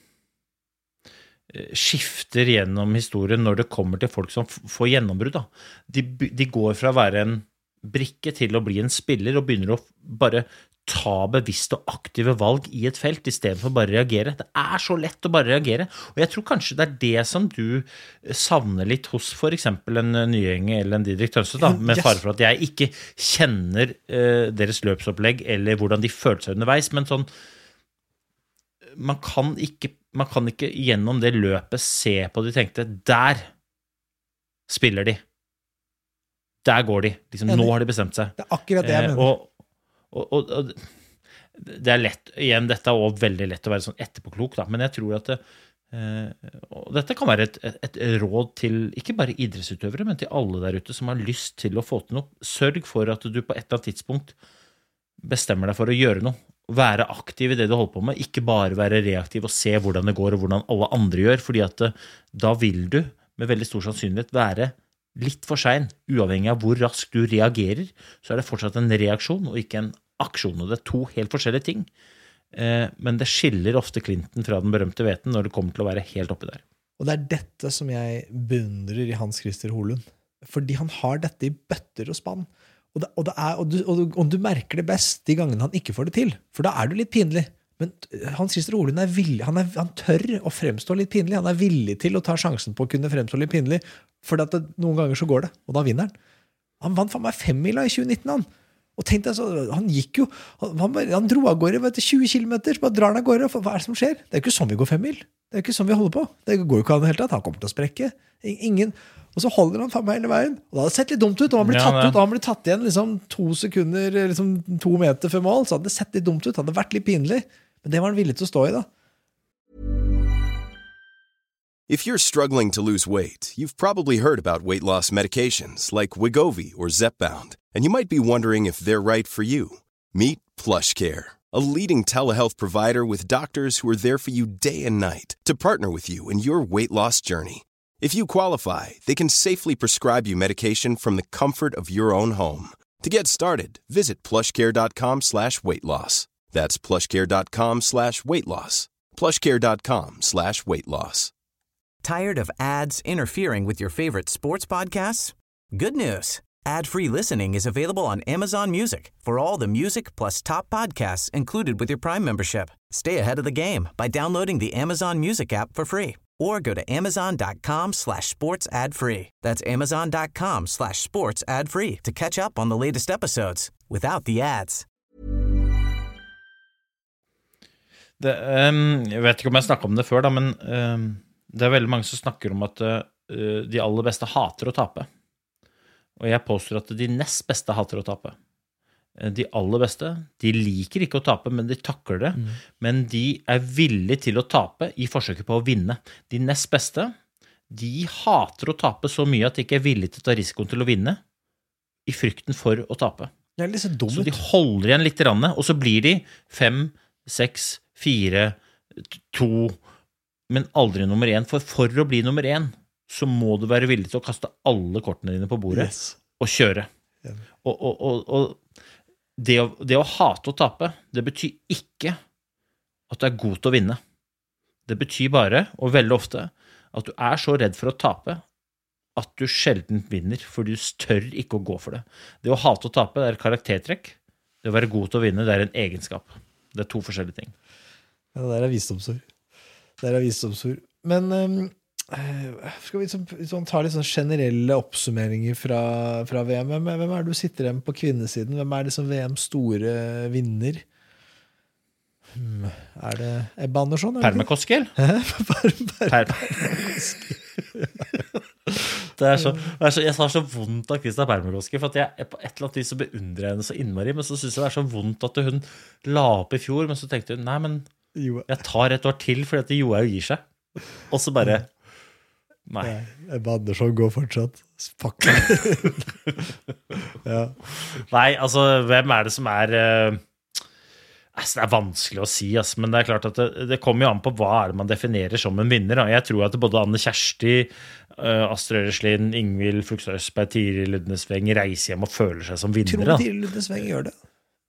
eh, skifter gjennom historien når det kommer til folk som f- får gjennombrudd. Da. De, de går fra å være en brikke til å bli en spiller og begynner å bare ta bevisste og aktive valg i et felt i stedet for bare å reagere. Det er så lett å bare reagere, og jeg tror kanskje det er det som du savner litt hos for eksempel en Nyenge eller en Didrik Tønset, da, med yes. fare for at jeg ikke kjenner uh, deres løpsopplegg eller hvordan de føler seg underveis, men sånn man kan ikke, man kan ikke gjennom det løpet se på de tenkte, der spiller de. Der går de. Liksom, nå har de bestemt seg. Det er akkurat det jeg mener. Eh, og, og, og, og det er lett, igjen, dette er også veldig lett å være sånn etterpåklok, da, men jeg tror at det, eh, og dette kan være et, et, et råd til, ikke bare idrettsutøvere, men til alle der ute som har lyst til å få til noe. Sørg for at du på et eller annet tidspunkt bestemmer deg for å gjøre noe. Være aktiv i det du holder på med, ikke bare være reaktiv og se hvordan det går og hvordan alle andre gjør, fordi at da vil du med veldig stor sannsynlighet være litt for sein, uavhengig av hvor raskt du reagerer, så er det fortsatt en reaksjon og ikke en aksjon, og det er to helt forskjellige ting. Eh, men det skiller ofte Clinton fra den berømte veten når det kommer til å være helt oppe der. Og det er dette som jeg beundrer i Hans Christer Holund, fordi han har dette i bøtter og spann, og, det, og, det er, og, du, og, du, og du merker det best de gangene han ikke får det til, for da er du litt pinlig. Men Hans Christer Holund er villig, han, er, han tør å fremstå litt pinlig, han er villig til å ta sjansen på å kunne fremstå litt pinlig, for at det, noen ganger så går det, og da vinner han. Han vant for meg femmila i tjue nitten, han. Og tenkte jeg så, han gikk jo, han, han dro av gårde, vet du, tjue kilometer, så bare drar han av gårde, og hva er det som skjer? Det er jo ikke sånn vi går femmil. Det er jo ikke sånn vi holder på. Det går jo ikke an helt tatt, han kommer til å sprekke. Ingen, og så holder han for meg hele veien. Og det hadde sett litt dumt ut, og han ble tatt ja, ut, og han ble tatt igjen liksom to sekunder, liksom to meter før mål, så hadde det sett litt dumt ut, det hadde vært litt pinlig. Men det var han villig til å stå i da. If you're struggling to lose weight, you've probably heard about weight loss medications like Wegovy or Zepbound, and you might be wondering if they're right for you. Meet PlushCare, a leading telehealth provider with doctors who are there for you day and night to partner with you in your weight loss journey. If you qualify, they can safely prescribe you medication from the comfort of your own home. To get started, visit plushcare.com slash weight loss. That's plushcare.com slash weight loss. plushcare.com slash weight loss. Tired of ads interfering with your favorite sports podcasts? Good news. Ad-free listening is available on Amazon Music for all the music plus top podcasts included with your Prime membership. Stay ahead of the game by downloading the Amazon Music app for free or go to amazon.com slash sports ad free. That's amazon.com slash sports ad free to catch up on the latest episodes without the ads. Det, um, jeg vet ikke om jeg snakket om det før, da, men um, det er veldig mange som snakker om at uh, de aller beste hater å tape. Og jeg påstår at de nest beste hater å tape. De aller beste, de liker ikke å tape, men de takler det. Mm. Men de er villige til å tape i forsøket på å vinne. De nest beste, de hater å tape så mye at de ikke er villige til å ta risikoen til å vinne i frykten for å tape. Det er litt så dumt. Så de holder igjen litt rann, og så blir de fem, seks, fire, to, men aldri nummer én. For for å bli nummer én, så må du være villig til å kaste alle kortene dine på bordet yes. og kjøre. Yeah. Og, og, og, og det, å, det å hate å tape, det betyr ikke at du er god til å vinne. Det betyr bare, og veldig ofte, at du er så redd for å tape at du sjelden vinner, for du tør ikke å gå for det. Det å hate å tape, det er et karaktertrekk. Det å være god til å vinne, det er en egenskap. Det er to forskjellige ting. Ja, det der er visdomsord. Det der er visdomsord. Men um, skal vi liksom, liksom ta litt sånn generelle oppsummeringer fra, fra V M? Hvem, hvem er det du sitter hjemme på kvinnesiden? Hvem er det som V M's store vinner? Hmm, er det Ebba Andersson? Permakoski? Permakoski. Det er så, det er så, jeg har så vondt av Krista Permakoski, for at jeg på et eller annet vis så beundrer henne så innmari, men så synes jeg det er så vondt at hun la opp i fjor, men så tenkte hun, nei, men jeg tar et år til, fordi at Johaug gir seg. Og så bare, nei. Ebba Andersson går fortsatt. Spakker. Ja. Nei, altså, hvem er det som er... Uh, Altså, det er vanskelig å si, altså, men det er klart at det, det kommer jo an på hva er det man definerer som en vinner. Da. Jeg tror at både Anne Kjersti, uh, Astrid Øreslind, Ingvild Flugstad Østberg, Tiril Ludnesveng reiser hjem og føler seg som vinner. Tror du Tiril Ludnesveng gjør det?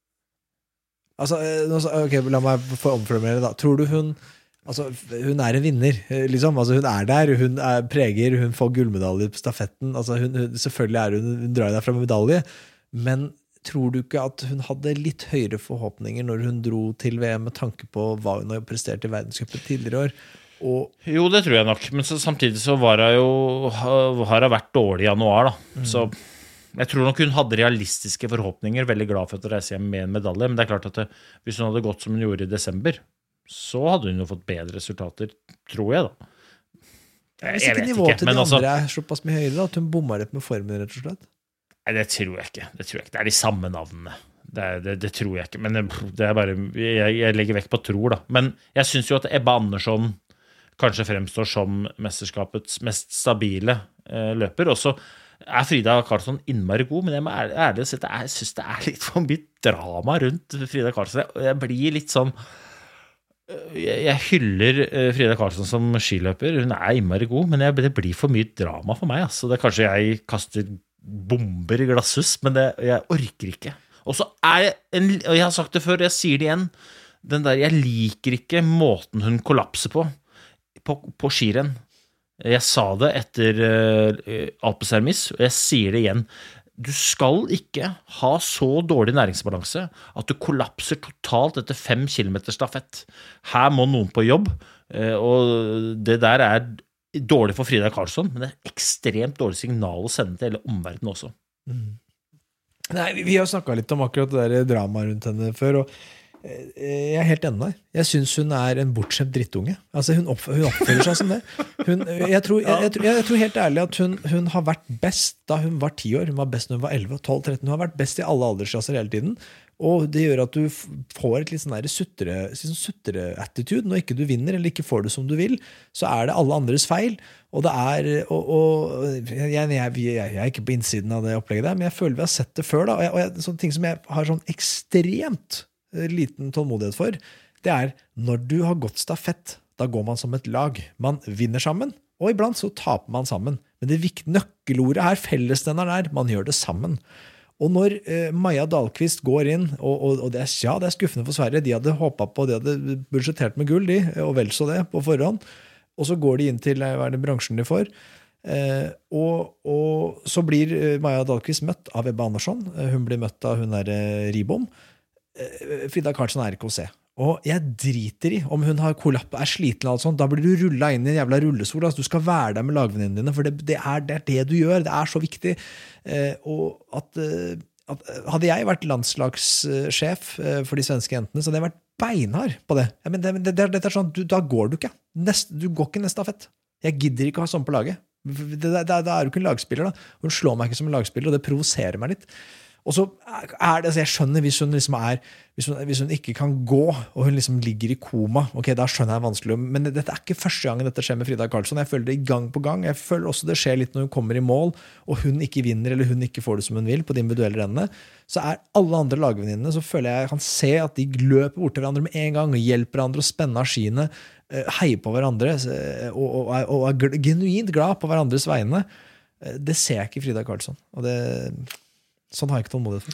Altså, ok, la meg få omformulere da. Tror du hun, altså, hun er en vinner, liksom? Altså, hun er der, hun er preger, hun får gullmedalje på stafetten. Altså, hun, hun, selvfølgelig er hun, hun drar derfra med medalje, men tror du ikke at hun hadde litt høyere forhåpninger når hun dro til V M med tanke på hva hun har prestert i verdenscupen tidligere år? Og jo, det tror jeg nok, men så, samtidig så var hun jo, har hun vært dårlig i januar da, mm. Så jeg tror nok hun hadde realistiske forhåpninger, veldig glad for å reise hjem med en medalje, men det er klart at det, hvis hun hadde gått som hun gjorde i desember, så hadde hun jo fått bedre resultater, tror jeg da. Jeg, hvis ikke jeg vet nivået ikke, til de men andre altså, er såpass mye høyere da, at hun bommer litt med formen, rett og slett? Nei, det tror jeg ikke. Det tror jeg ikke. Det er de samme navnene. Det, er, det, det tror jeg ikke. Men det, det er bare, jeg, jeg legger vekt på tror da. Men jeg synes jo at Ebba Andersson kanskje fremstår som mesterskapets mest stabile eh, løper. Og så er Frida Karlsson innmari god, men jeg må ærlig, ærlig si at jeg synes det er litt for mye drama rundt Frida Karlsson. Jeg, jeg blir litt sånn... Jeg, jeg hyller Frida Karlsson som skiløper. Hun er innmari god, men jeg, det blir for mye drama for meg. Altså. Det er kanskje jeg kaster bomber i glasshus, men det, jeg orker ikke. Og så er jeg, en, og jeg har sagt det før, jeg sier det igjen, den der, jeg liker ikke måten hun kollapser på, på, på skirenn. Jeg sa det etter uh, Alpesermis, og jeg sier det igjen. Du skal ikke ha så dårlig næringsbalanse at du kollapser totalt etter fem kilometer stafett. Her må noen på jobb, uh, og det der er dårlig for Frida Karlsson, men det er ekstremt dårlig signal å sende til hele omverdenen også. Mm. Nei, vi, vi har snakket litt om akkurat det der drama rundt henne før, og eh, jeg er helt enig der. Jeg synes hun er en bortskjemt drittunge. Altså, hun, opp, hun oppfører seg som det. Hun, jeg, tror, jeg, jeg, tror, jeg tror helt ærlig at hun, hun har vært best da hun var ti år. Hun var best når hun var elleve, tolv, tretten. Hun har vært best i alle aldersklasser hele tiden. Og det gjør at du får et litt sånn der sutre, sånn sutre-attitude. Når ikke du vinner, eller ikke får det som du vil, så er det alle andres feil. Og det er, og, og jeg, jeg, jeg, jeg er ikke på innsiden av det opplegget der, men jeg føler vi har sett det før da. Og, jeg, og jeg, sånne ting som jeg har sånn ekstremt liten tålmodighet for, det er når du har gått stafett, da går man som et lag. Man vinner sammen, og iblant så taper man sammen. Men det viktige nøkkelordet her, fellesnevneren er, man gjør det sammen. Og når eh, Maja Dahlqvist går inn, og, og, og det, er, ja, det er skuffende for Sverige, de hadde håpet på, de hadde budsjettert med gull, de, og vel så det på forhånd, og så går de inn til hva er det bransjen de får, eh, og, og så blir Maja Dahlqvist møtt av Ebba Andersson, hun blir møtt av hun der eh, Ribom, eh, Frida Karlsson er ikke å se. Og jeg driter i om hun har kollapp, er sliten og alt sånt, da blir du rullet inn i en jævla rullestol, altså du skal være der med lagvenninnene dine, for det, det, er, det er det du gjør, det er så viktig. Eh, og at, eh, at hadde jeg vært landslagssjef eh, for de svenske jentene, så hadde jeg vært beinhard på det. Ja, men det, det, det, det er sånn, du, da går du ikke. Nest, du går ikke neste stafett. Jeg gidder ikke å ha sånn på laget. Da er du ikke en lagspiller da. Hun slår meg ikke som en lagspiller, og det provoserer meg litt. Og så er det, altså jeg skjønner hvis hun liksom er, hvis hun, hvis hun ikke kan gå, og hun liksom ligger i koma, ok, da skjønner jeg vanskelig, men dette er ikke første gangen dette skjer med Frida Karlsson, jeg føler det i gang på gang, jeg føler også det skjer litt når hun kommer i mål, og hun ikke vinner, eller hun ikke får det som hun vil på de individuelle rennene, så er alle andre lagvenninnene, så føler jeg kan se at de løper bort til hverandre med en gang, og hjelper hverandre å spenne av skiene, heier på hverandre, og, og, og er genuint glad på hverandres vegne. Det ser jeg ikke i Frida Karlsson, og det... Sånn har jeg ikke tålmodighet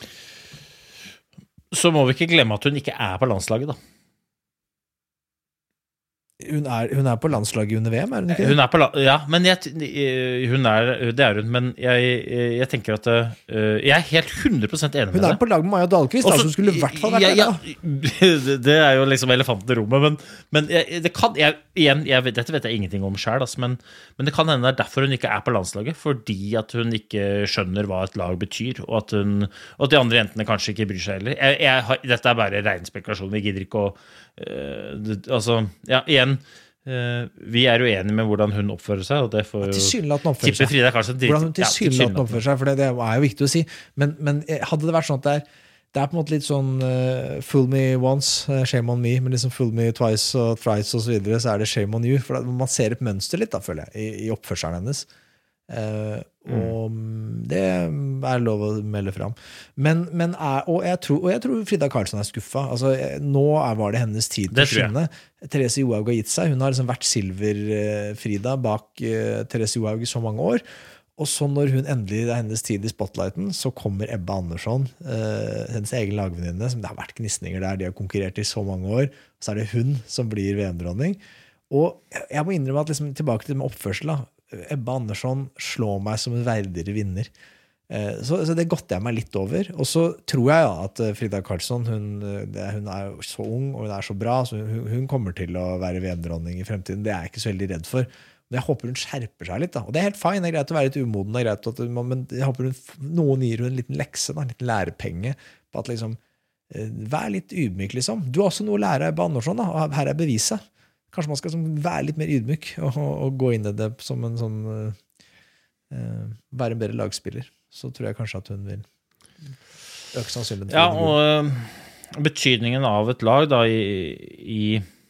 for. Så må vi ikke glemme at hun ikke er på landslaget da. Hun er, hun er på landslaget under V M, er hun ikke? Hun er på, ja, men jeg, hun er, det er hun, men jeg, jeg tenker at jeg er helt hundre prosent enig med det. Hun er på lag med Maja Dahlqvist, altså hun skulle i hvert fall vært ja, der. Ja, det er jo liksom elefanten i rommet, men, men jeg, det kan, jeg, igjen, jeg vet, dette vet jeg ingenting om selv, altså, men, men det kan hende det er derfor hun ikke er på landslaget, fordi at hun ikke skjønner hva et lag betyr, og at, hun, og at de andre jentene kanskje ikke bryr seg heller. Jeg, jeg har, dette er bare ren spekulasjon, vi gidder ikke å, uh, altså, ja, igjen, Uh, vi er uenige med hvordan hun oppfører seg, og det får jo tippe Frida Karlsson dritt. Hvordan hun tilsynelatende oppfører seg, for det, det er jo viktig å si, men, men hadde det vært sånn at det er, det er på en måte litt sånn uh, fool me once, uh, shame on me, men liksom fool me twice og thrice og så videre, så er det shame on you, for man ser et mønster litt da, føler jeg, i, i oppførselen hennes. Uh, og mm. det er lov å melde frem men, men er, og, jeg tror, og jeg tror Frida Karlsson er skuffet altså, nå er, var det hennes tid til å skinne Therese Johaug har gitt seg hun har liksom vært Silver uh, Frida bak uh, Therese Johaug i så mange år og så når hun endelig det er hennes tid i spotlighten så kommer Ebba Andersson uh, hennes egen lagvenninne som det har vært gnisninger der de har konkurrert i så mange år så er det hun som blir V M-dronning og jeg, jeg må innrømme at liksom, tilbake til det med oppførsel da Ebba Andersson slår meg som en verdigere vinner. Så, så det godte jeg meg litt over. Og så tror jeg ja, at Frida Karlsson, hun, det, hun er så ung og hun er så bra, så hun, hun kommer til å være V M-dronning i fremtiden. Det er jeg ikke så veldig redd for. Men jeg håper hun skjerper seg litt. Da. Og det er helt fint, det er greit å være litt umoden, det er greit at, men jeg håper hun, noen gir hun en liten lekse, da, en liten lærepenge på at liksom, vær litt ydmyk liksom. Du har også noe å lære av Ebba Andersson, da, og her er beviset. Kanskje man skal være litt mer ydmyk og, og gå inn i det som en sånn uh, være en bedre lagspiller. Så tror jeg kanskje at hun vil øke sannsynligheten. Ja, og uh, betydningen av et lag da i, i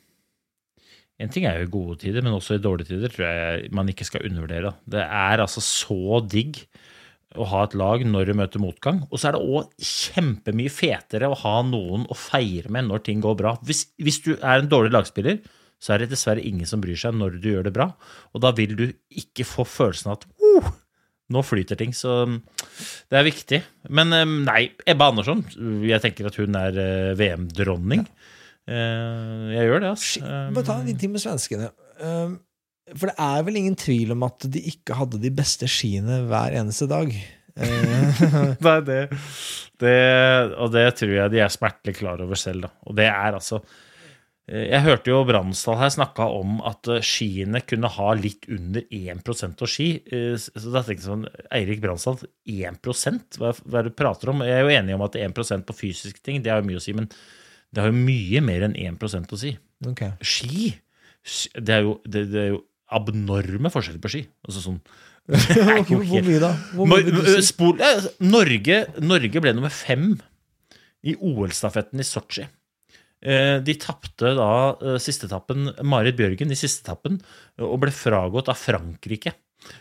en ting er jo gode tider, men også i dårlige tider tror jeg man ikke skal undervurdere. Det er altså så digg å ha et lag når du møter motgang, og så er det også kjempemye fetere å ha noen å feire med når ting går bra. Hvis, hvis du er en dårlig lagspiller, så er det dessverre ingen som bryr seg når du gjør det bra, og da vil du ikke få følelsen at uh, nå flyter ting, så det er viktig. Men nei, Ebba Andersson, jeg tenker at hun er V M-dronning. Ja. Jeg gjør det, altså. Bare ta en liten ting med svenskene. For det er vel ingen tvil om at de ikke hadde de beste skiene hver eneste dag. Nei, det, det, og det tror jeg de er smertelig klar over selv, da. Og det er altså Jeg hørte jo Bransdal her snakka om at skiene kunne ha litt under én prosent av ski. Så da tenkte jeg sånn, Eirik Bransdal, én prosent? Hva, hva er det du prater om? Jeg er jo enig om at én prosent på fysiske ting, det har jo mye å si, men det har jo mye mer enn én prosent å si. Okay. Ski, det er, jo, det, det er jo abnorme forskjeller på ski. Altså sånn, Hvor mye da? Hvor mye vil du si? Spol, Norge, Norge ble nummer fem i O L-stafetten i Sochi. De tappte da siste etappen, Marit Bjørgen i siste etappen, og ble fragått av Frankrike.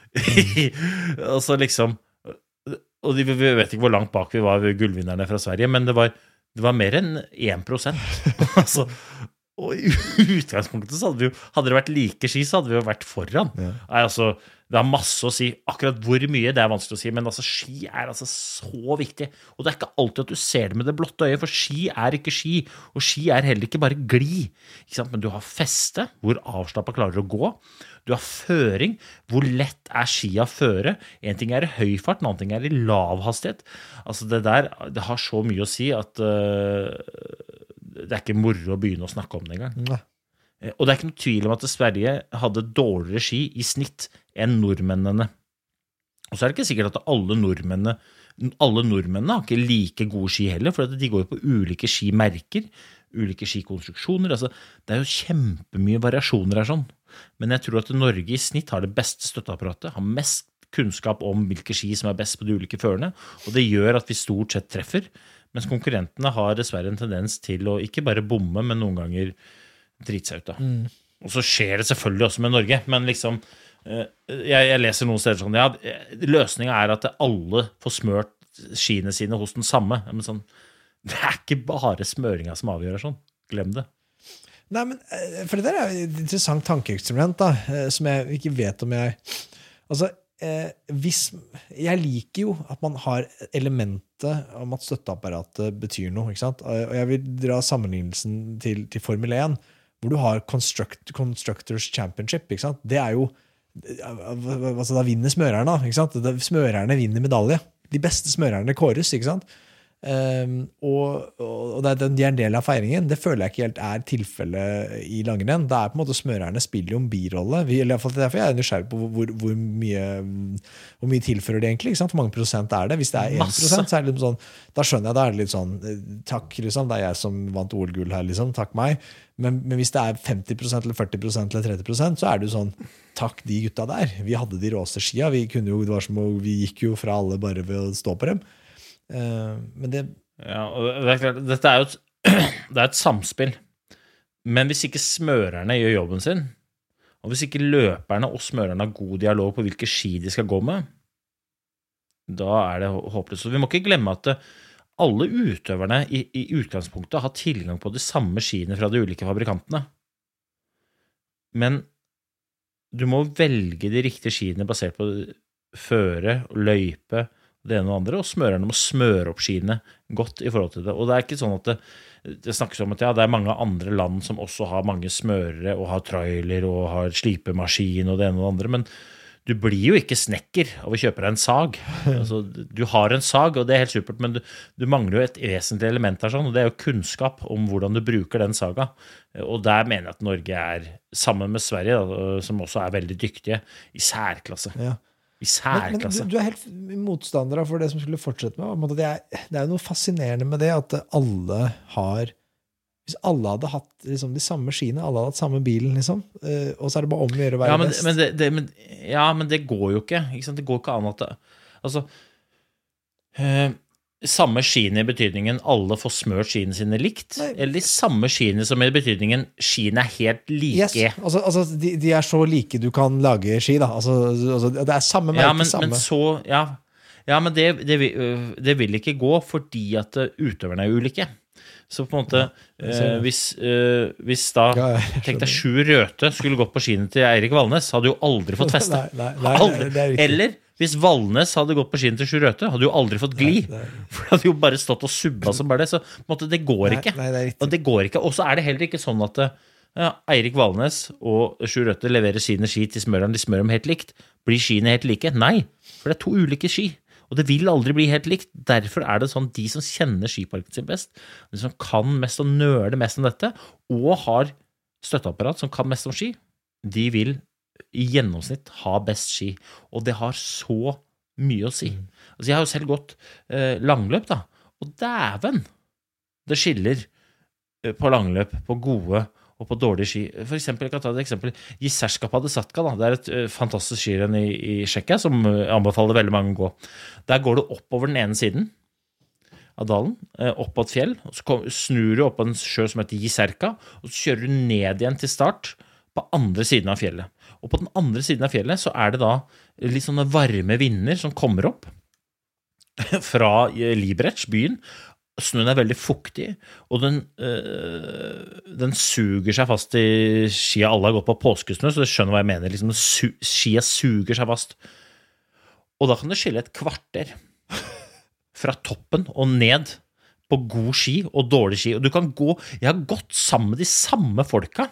Altså liksom, og de, vi vet ikke hvor langt bak vi var gullvinnerne fra Sverige, men det var, det var mer enn én prosent. Altså, og i utgangspunktet så hadde vi jo, hadde det vært like ski, så hadde vi jo vært foran. Ja. Nei, altså, det har masse å si, akkurat hvor mye det er vanskelig å si, men altså, ski er altså så viktig, og det er ikke alltid at du ser det med det blotte øyet, for ski er ikke ski, og ski er heller ikke bare gli, ikke sant? Men du har feste, hvor avslappet klarer å gå, du har føring, hvor lett er ski å føre, en ting er i høy fart, en annen ting er i lav hastighet, altså det der, det har så mye å si at uh, det er ikke moro å begynne å snakke om det engang. Nei. Og det er ikke noe tvil om at Sverige hadde dårligere ski i snitt enn nordmennene. Og så er det ikke sikkert at alle nordmennene, alle nordmennene har ikke like gode ski heller, for de går jo på ulike skimerker, ulike skikonstruksjoner. Altså, det er jo kjempemye variasjoner her sånn. Men jeg tror at Norge i snitt har det beste støtteapparatet, har mest kunnskap om hvilke ski som er best på de ulike førene, og det gjør at vi stort sett treffer, mens konkurrentene har dessverre en tendens til å ikke bare bomme, men noen ganger drite seg ut da. Mm. Og så skjer det selvfølgelig også med Norge, men liksom, jeg, jeg leser noen steder sånn, ja, løsningen er at alle får smørt skiene sine hos den samme, men sånn, det er ikke bare smøringa som avgjør sånn, glem det. Nei, men, for det der er et interessant tankeeksperiment da, som jeg ikke vet om jeg, altså, Eh, hvis, jeg liker jo at man har elementet om at støtteapparatet betyr noe, ikke sant? Og jeg vil dra sammenlignelsen til, til Formel én, hvor du har construct, Constructors Championship, ikke sant? Det er jo, altså da vinner smørerne, ikke sant? Smørerne vinner medalje. De beste smørerne kåres, ikke sant? Um, og, og det er, de er en del av feiringen. Det føler jeg ikke helt er tilfellet i langrenn. Det er på en måte smørerne spiller jo en birolle. Vi, eller i hvert fall derfor jeg er nysgjerrig på hvor, hvor, mye, hvor mye tilfører de egentlig, ikke sant? Hvor mange prosent er det? Hvis det er en prosent, så er det litt sånn, da skjønner jeg, da er det litt sånn takk, liksom, det er jeg som vant O L-gull her, liksom, takk meg. Men, men hvis det er femti prosent eller førti prosent eller tretti prosent, så er det jo sånn, takk de gutta der. Vi hadde de råeste skia, vi, kunne jo, det var som, vi gikk jo fra alle bare ved å stå på dem. Uh, men det ja, og det er klart, dette er jo et, det er et samspill, men hvis ikke smørerne gjør jobben sin, og hvis ikke løperne og smørerne har god dialog på hvilke ski de skal gå med, da er det håpløst. Så vi må ikke glemme at alle utøverne i, i utgangspunktet har tilgang på de samme skiene fra de ulike fabrikantene, men du må velge de riktige skiene basert på føre og løype, det ene og andre, og smørerne må smøre opp skiene godt i forhold til det. Og det er ikke sånn at det, det snakkes om at ja, det er mange andre land som også har mange smørere, og har trailer, og har slipemaskin, og det ene og det andre, men du blir jo ikke snekker av å kjøpe deg en sag. Altså, du har en sag, og det er helt supert, men du, du mangler jo et vesentlig element her, sånn, og det er jo kunnskap om hvordan du bruker den saga. Og der mener jeg at Norge er, sammen med Sverige, da, som også er veldig dyktige, i særklasse. Ja. I særklasse. Men, men du, du er helt motstander for det som skulle fortsette med. Det er, det er noe fascinerende med det at alle har, hvis alle hadde hatt liksom, de samme skiene, alle hadde hatt samme bilen, liksom, og så er det bare om å gjøre å være ja, men, best. Men det, det, men, ja, men det går jo ikke. Ikke sant? Det går ikke an at det, altså, øh, samme skiene i betydningen alle får smørt skiene sine likt, Nei. Eller de samme skiene som i betydningen skiene er helt like. Yes, altså, altså de, de er så like du kan lage ski da, altså, altså det er samme merke, ja, men, samme. Men så, ja, ja men det, det, det vil ikke gå fordi at utøverne er ulike. Så på en måte, ja, øh, hvis, øh, hvis da, ja, tenk deg sju røte skulle gått på skiene til Eirik Valnes, hadde jo aldri fått feste. Nei, nei, nei, aldri. Det er Eller hvis Valnes hadde gått på skiene til sju røte, hadde jo aldri fått gli. Nei, nei. For det hadde jo bare stått og subba som bare det, så på en måte, det går ikke. Nei, nei, det og det går ikke. Og så er det heller ikke sånn at ja, Eirik Valnes og sju røte leverer sine ski til smøreren, de smører dem helt likt. Blir skiene helt like? Nei, for det er to ulike ski. Og det vil aldri bli helt likt. Derfor er det sånn, de som kjenner skiparken sin best, de som kan mest og nøler mest om dette, og har støtteapparat som kan mest om ski, de vil i gjennomsnitt ha best ski. Og det har så mye å si. Altså, jeg har jo selv gått eh, langløp, da. Og dæven, det skiller eh, på langløp, på gode og på dårlige ski. For eksempel, jeg kan ta et eksempel. Jizerska Padesatka, da. Det er et uh, fantastisk skirenn i, i Tsjekkia, som uh, anbefaler veldig mange å gå. Der går du opp over den ene siden av dalen, uh, opp på et fjell, og så kom, snur du opp på en sjø som heter Jizerka, og så kjører du ned igjen til start på andre siden av fjellet. Og på den andre siden av fjellet så er det da litt sånne varme vinder som kommer opp fra uh, Liberec, byen. Snøen er veldig fuktig, og den, øh, den suger seg fast i skia. Alle har gått på påskesnø, så det skjønner hva jeg mener. Liksom, su skia suger seg fast. Og da kan det skille et kvarter fra toppen og ned på god ski og dårlig ski. Og du kan gå, jeg har gått sammen med de samme folka,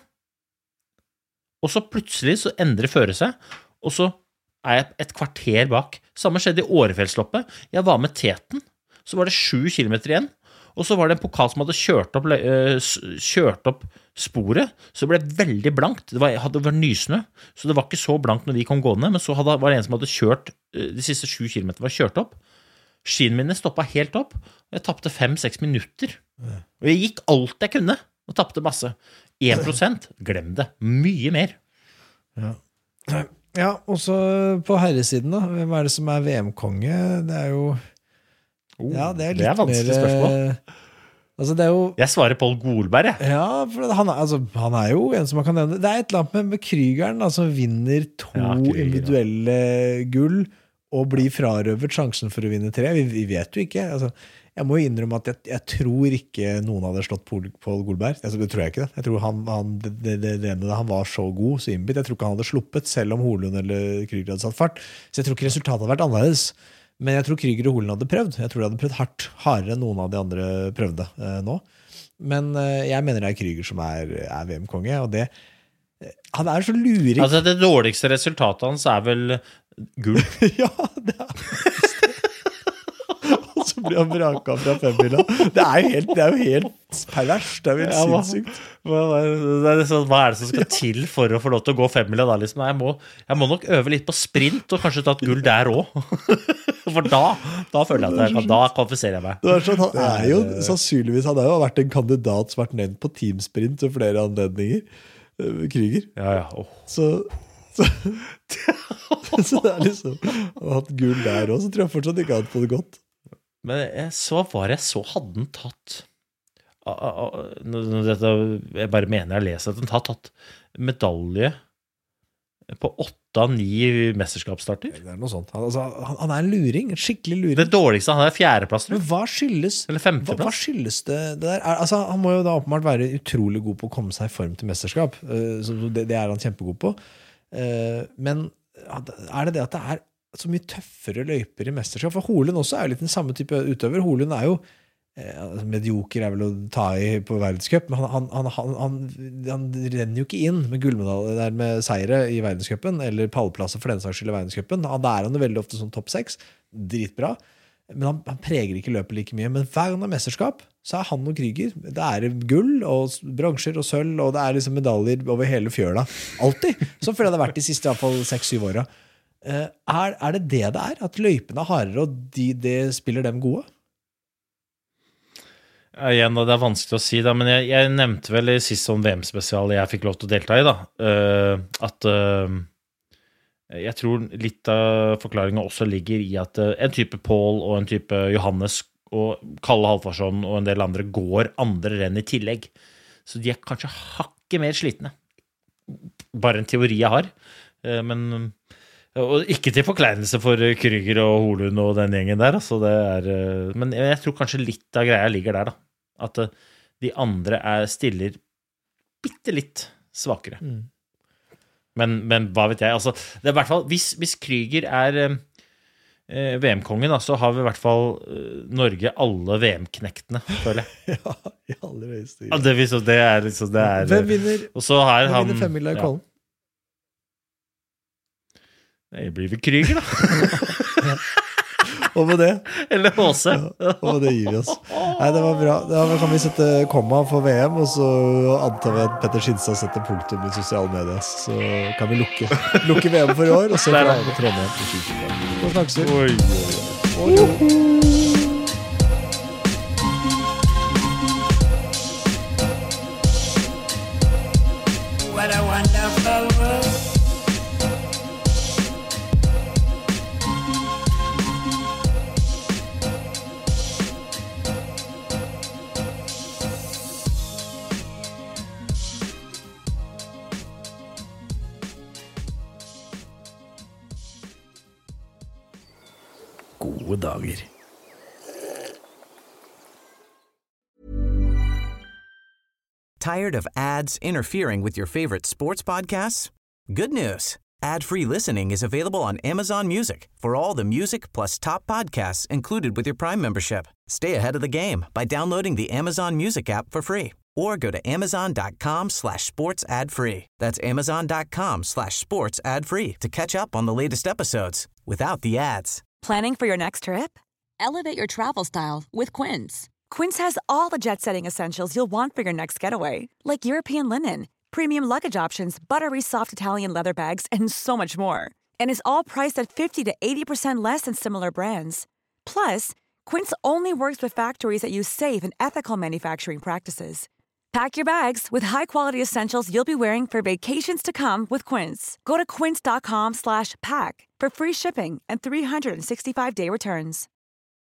og så plutselig så endrer føret seg, og så er jeg et kvarter bak. Samme skjedde i Årefjellsloppet. Jeg var med teten, så var det sju kilometer igjen, og så var det en pokal som hadde kjørt opp, kjørt opp sporet, så det ble veldig blankt. Det var, det var nysnø, så det var ikke så blankt når vi kom gående, men så hadde, var det en som hadde kjørt, de siste sju kilometer var kjørt opp. Skiene mine stoppet helt opp, og jeg tappte fem-seks minutter. Og jeg gikk alt jeg kunne, og tappte masse. en prosent, glem det. Mye mer. Ja. Ja, og så på herresiden da, hvem er det som er V M-konge? Det er jo... Oh, ja, det er litt det er vanskelig mer, spørsmål. Altså, det er jo... Jeg svarer Paul Golberg, jeg. Ja, for han er, altså, han er jo en som man kan nevne. Det er et eller annet med, med Krygeren, da, som vinner to ja, Kryger, individuelle ja. gull, og blir frarøvet sjansen for å vinne tre. Vi, vi vet jo ikke. Altså, jeg må jo innrømme at jeg, jeg tror ikke noen hadde slått Paul, Paul Golberg. Altså, det tror jeg ikke det. Jeg tror han, han, det, det, det, det, han var så god, så innbitt. Jeg tror ikke han hadde sluppet, selv om Holund eller Kryger hadde satt fart. Så jeg tror ikke resultatet hadde vært annerledes. Men jeg tror Kryger og Holund hadde prøvd. Jeg tror de hadde prøvd hardt, hardere enn noen av de andre prøvde eh, nå. men uh, jeg mener det er Kryger som er, er V M-konge, og det han er så lurig. Altså, det dårligste resultatet hans er vel gull. Ja, det er og så blir han vraka fra femmila. Det er jo helt, det er jo helt perverst. Det er jo helt Ja, hva- sinnssykt. Hva, hva, det er sånn, hva er det som skal til for å få lov til å gå femmila da? Liksom? Nei, Jeg, må, jeg må nok øve litt på sprint og kanskje ta et gull der også. For da, da føler jeg at jeg kan, da kvalifiserer jeg meg. Det er sånn, han er jo sannsynligvis, han har jo vært en kandidat som har vært nevnt på teamsprint til flere anledninger. uh, Kryger. Ja, ja. Åh. Så, så, så det er liksom å ha hatt gull der også, så tror jeg fortsatt ikke han hadde fått det godt. Men jeg så var jeg så hadde den tatt a- a- a- nå- nå dette, Jeg bare mener jeg leser at den har tatt medalje på åtte av ni mesterskapsstarter. Det er noe sånt. Han, altså, han, han er en luring, en skikkelig luring. Det dårligste han er fjerdeplass. Men hva skyldes Eller hva, femteplass. hva skyldes det, det der? Er, altså, han må jo da åpenbart være utrolig god på å komme seg i form til mesterskap. Eh, så det, det er han kjempegod på. Eh, men er det det at det er så mye tøffere løyper i mesterskap? For Holund også er jo litt den samme type utøver. Holund er jo eh, medioker er vel å ta i på verdenscup, men han, han, han, han, han renner jo ikke inn med gullmedalje der med seire i verdenscupen, eller pallplasser for den saks skyld i verdenscupen. Da er han jo veldig ofte sånn topp seks. Dritbra. Men han, han preger ikke løpet like mye. Men hver gang det er mesterskap, så er han og Kryger. Det er gull og bransjer og sølv, og det er liksom medaljer over hele fjøla. Alltid. Som før det hadde vært de siste i hvert fall seks-syv åra. Uh, er, er det det det er? At løypene er hardere, og de, de spiller dem gode? Ja, igjen, da, det er vanskelig å si, da, men jeg, jeg nevnte vel i sist sånn V M-spesial jeg fikk lov til å delta i, da, uh, at uh, jeg tror litt av forklaringen også ligger i at uh, en type Paul og en type Johannes og Kalle Halvarsson og en del andre går andre renn i tillegg. Så de er kanskje hakket mer slitne. Bare en teori jeg har. Uh, men og ikke til forkleinelse for Kryger og Holund og den gjengen der. Altså det er, uh, men jeg tror kanskje litt av greia ligger der, da. At uh, de andre er stiller bitte litt svakere. Mm. Men, men hva vet jeg? Altså, det er i hvert fall, hvis, hvis Kryger er uh, V M-kongen, da, så har vi i hvert fall uh, Norge alle V M-knektene, føler jeg. Ja, i aller høyeste Ja, grad. det, viser- det er liksom det er, Hvem vinner, Og så har hvem han vinner femmila i ja, Kollen? Det blir vel Kryger, da. Og med det, Eller H C. og med det gir vi oss. Nei, det var bra. Da kan vi sette komma for V M, og så antar vi at Petter Skinstad setter punktum i sosiale medier. Så kan vi lukke, lukke V M for i år, og se Der er fra på Trondheim i tjue tjuefem. Nå snakkes vi. Oi, oi, oi. What a wonderful world. Gode dager. Tired of ads interfering with your favorite sports podcasts? Good news. Ad-free listening is available on Amazon Music for all the music plus top podcasts included with your Prime membership. Stay ahead of the game by downloading the Amazon Music app for free or go to amazon.com slash sports ad free. That's amazon.com slash sports ad free to catch up on the latest episodes without the ads. Planning for your next trip? Elevate your travel style with Quince. Quince has all the jet-setting essentials you'll want for your next getaway, like European linen, premium luggage options, buttery soft Italian leather bags, and so much more. And is all priced at fifty to eighty percent less than similar brands. Plus, Quince only works with factories that use safe and ethical manufacturing practices. Pack your bags with high-quality essentials you'll be wearing for vacations to come with Quince. Go to quince.com slash pack for free shipping and three sixty-five day returns.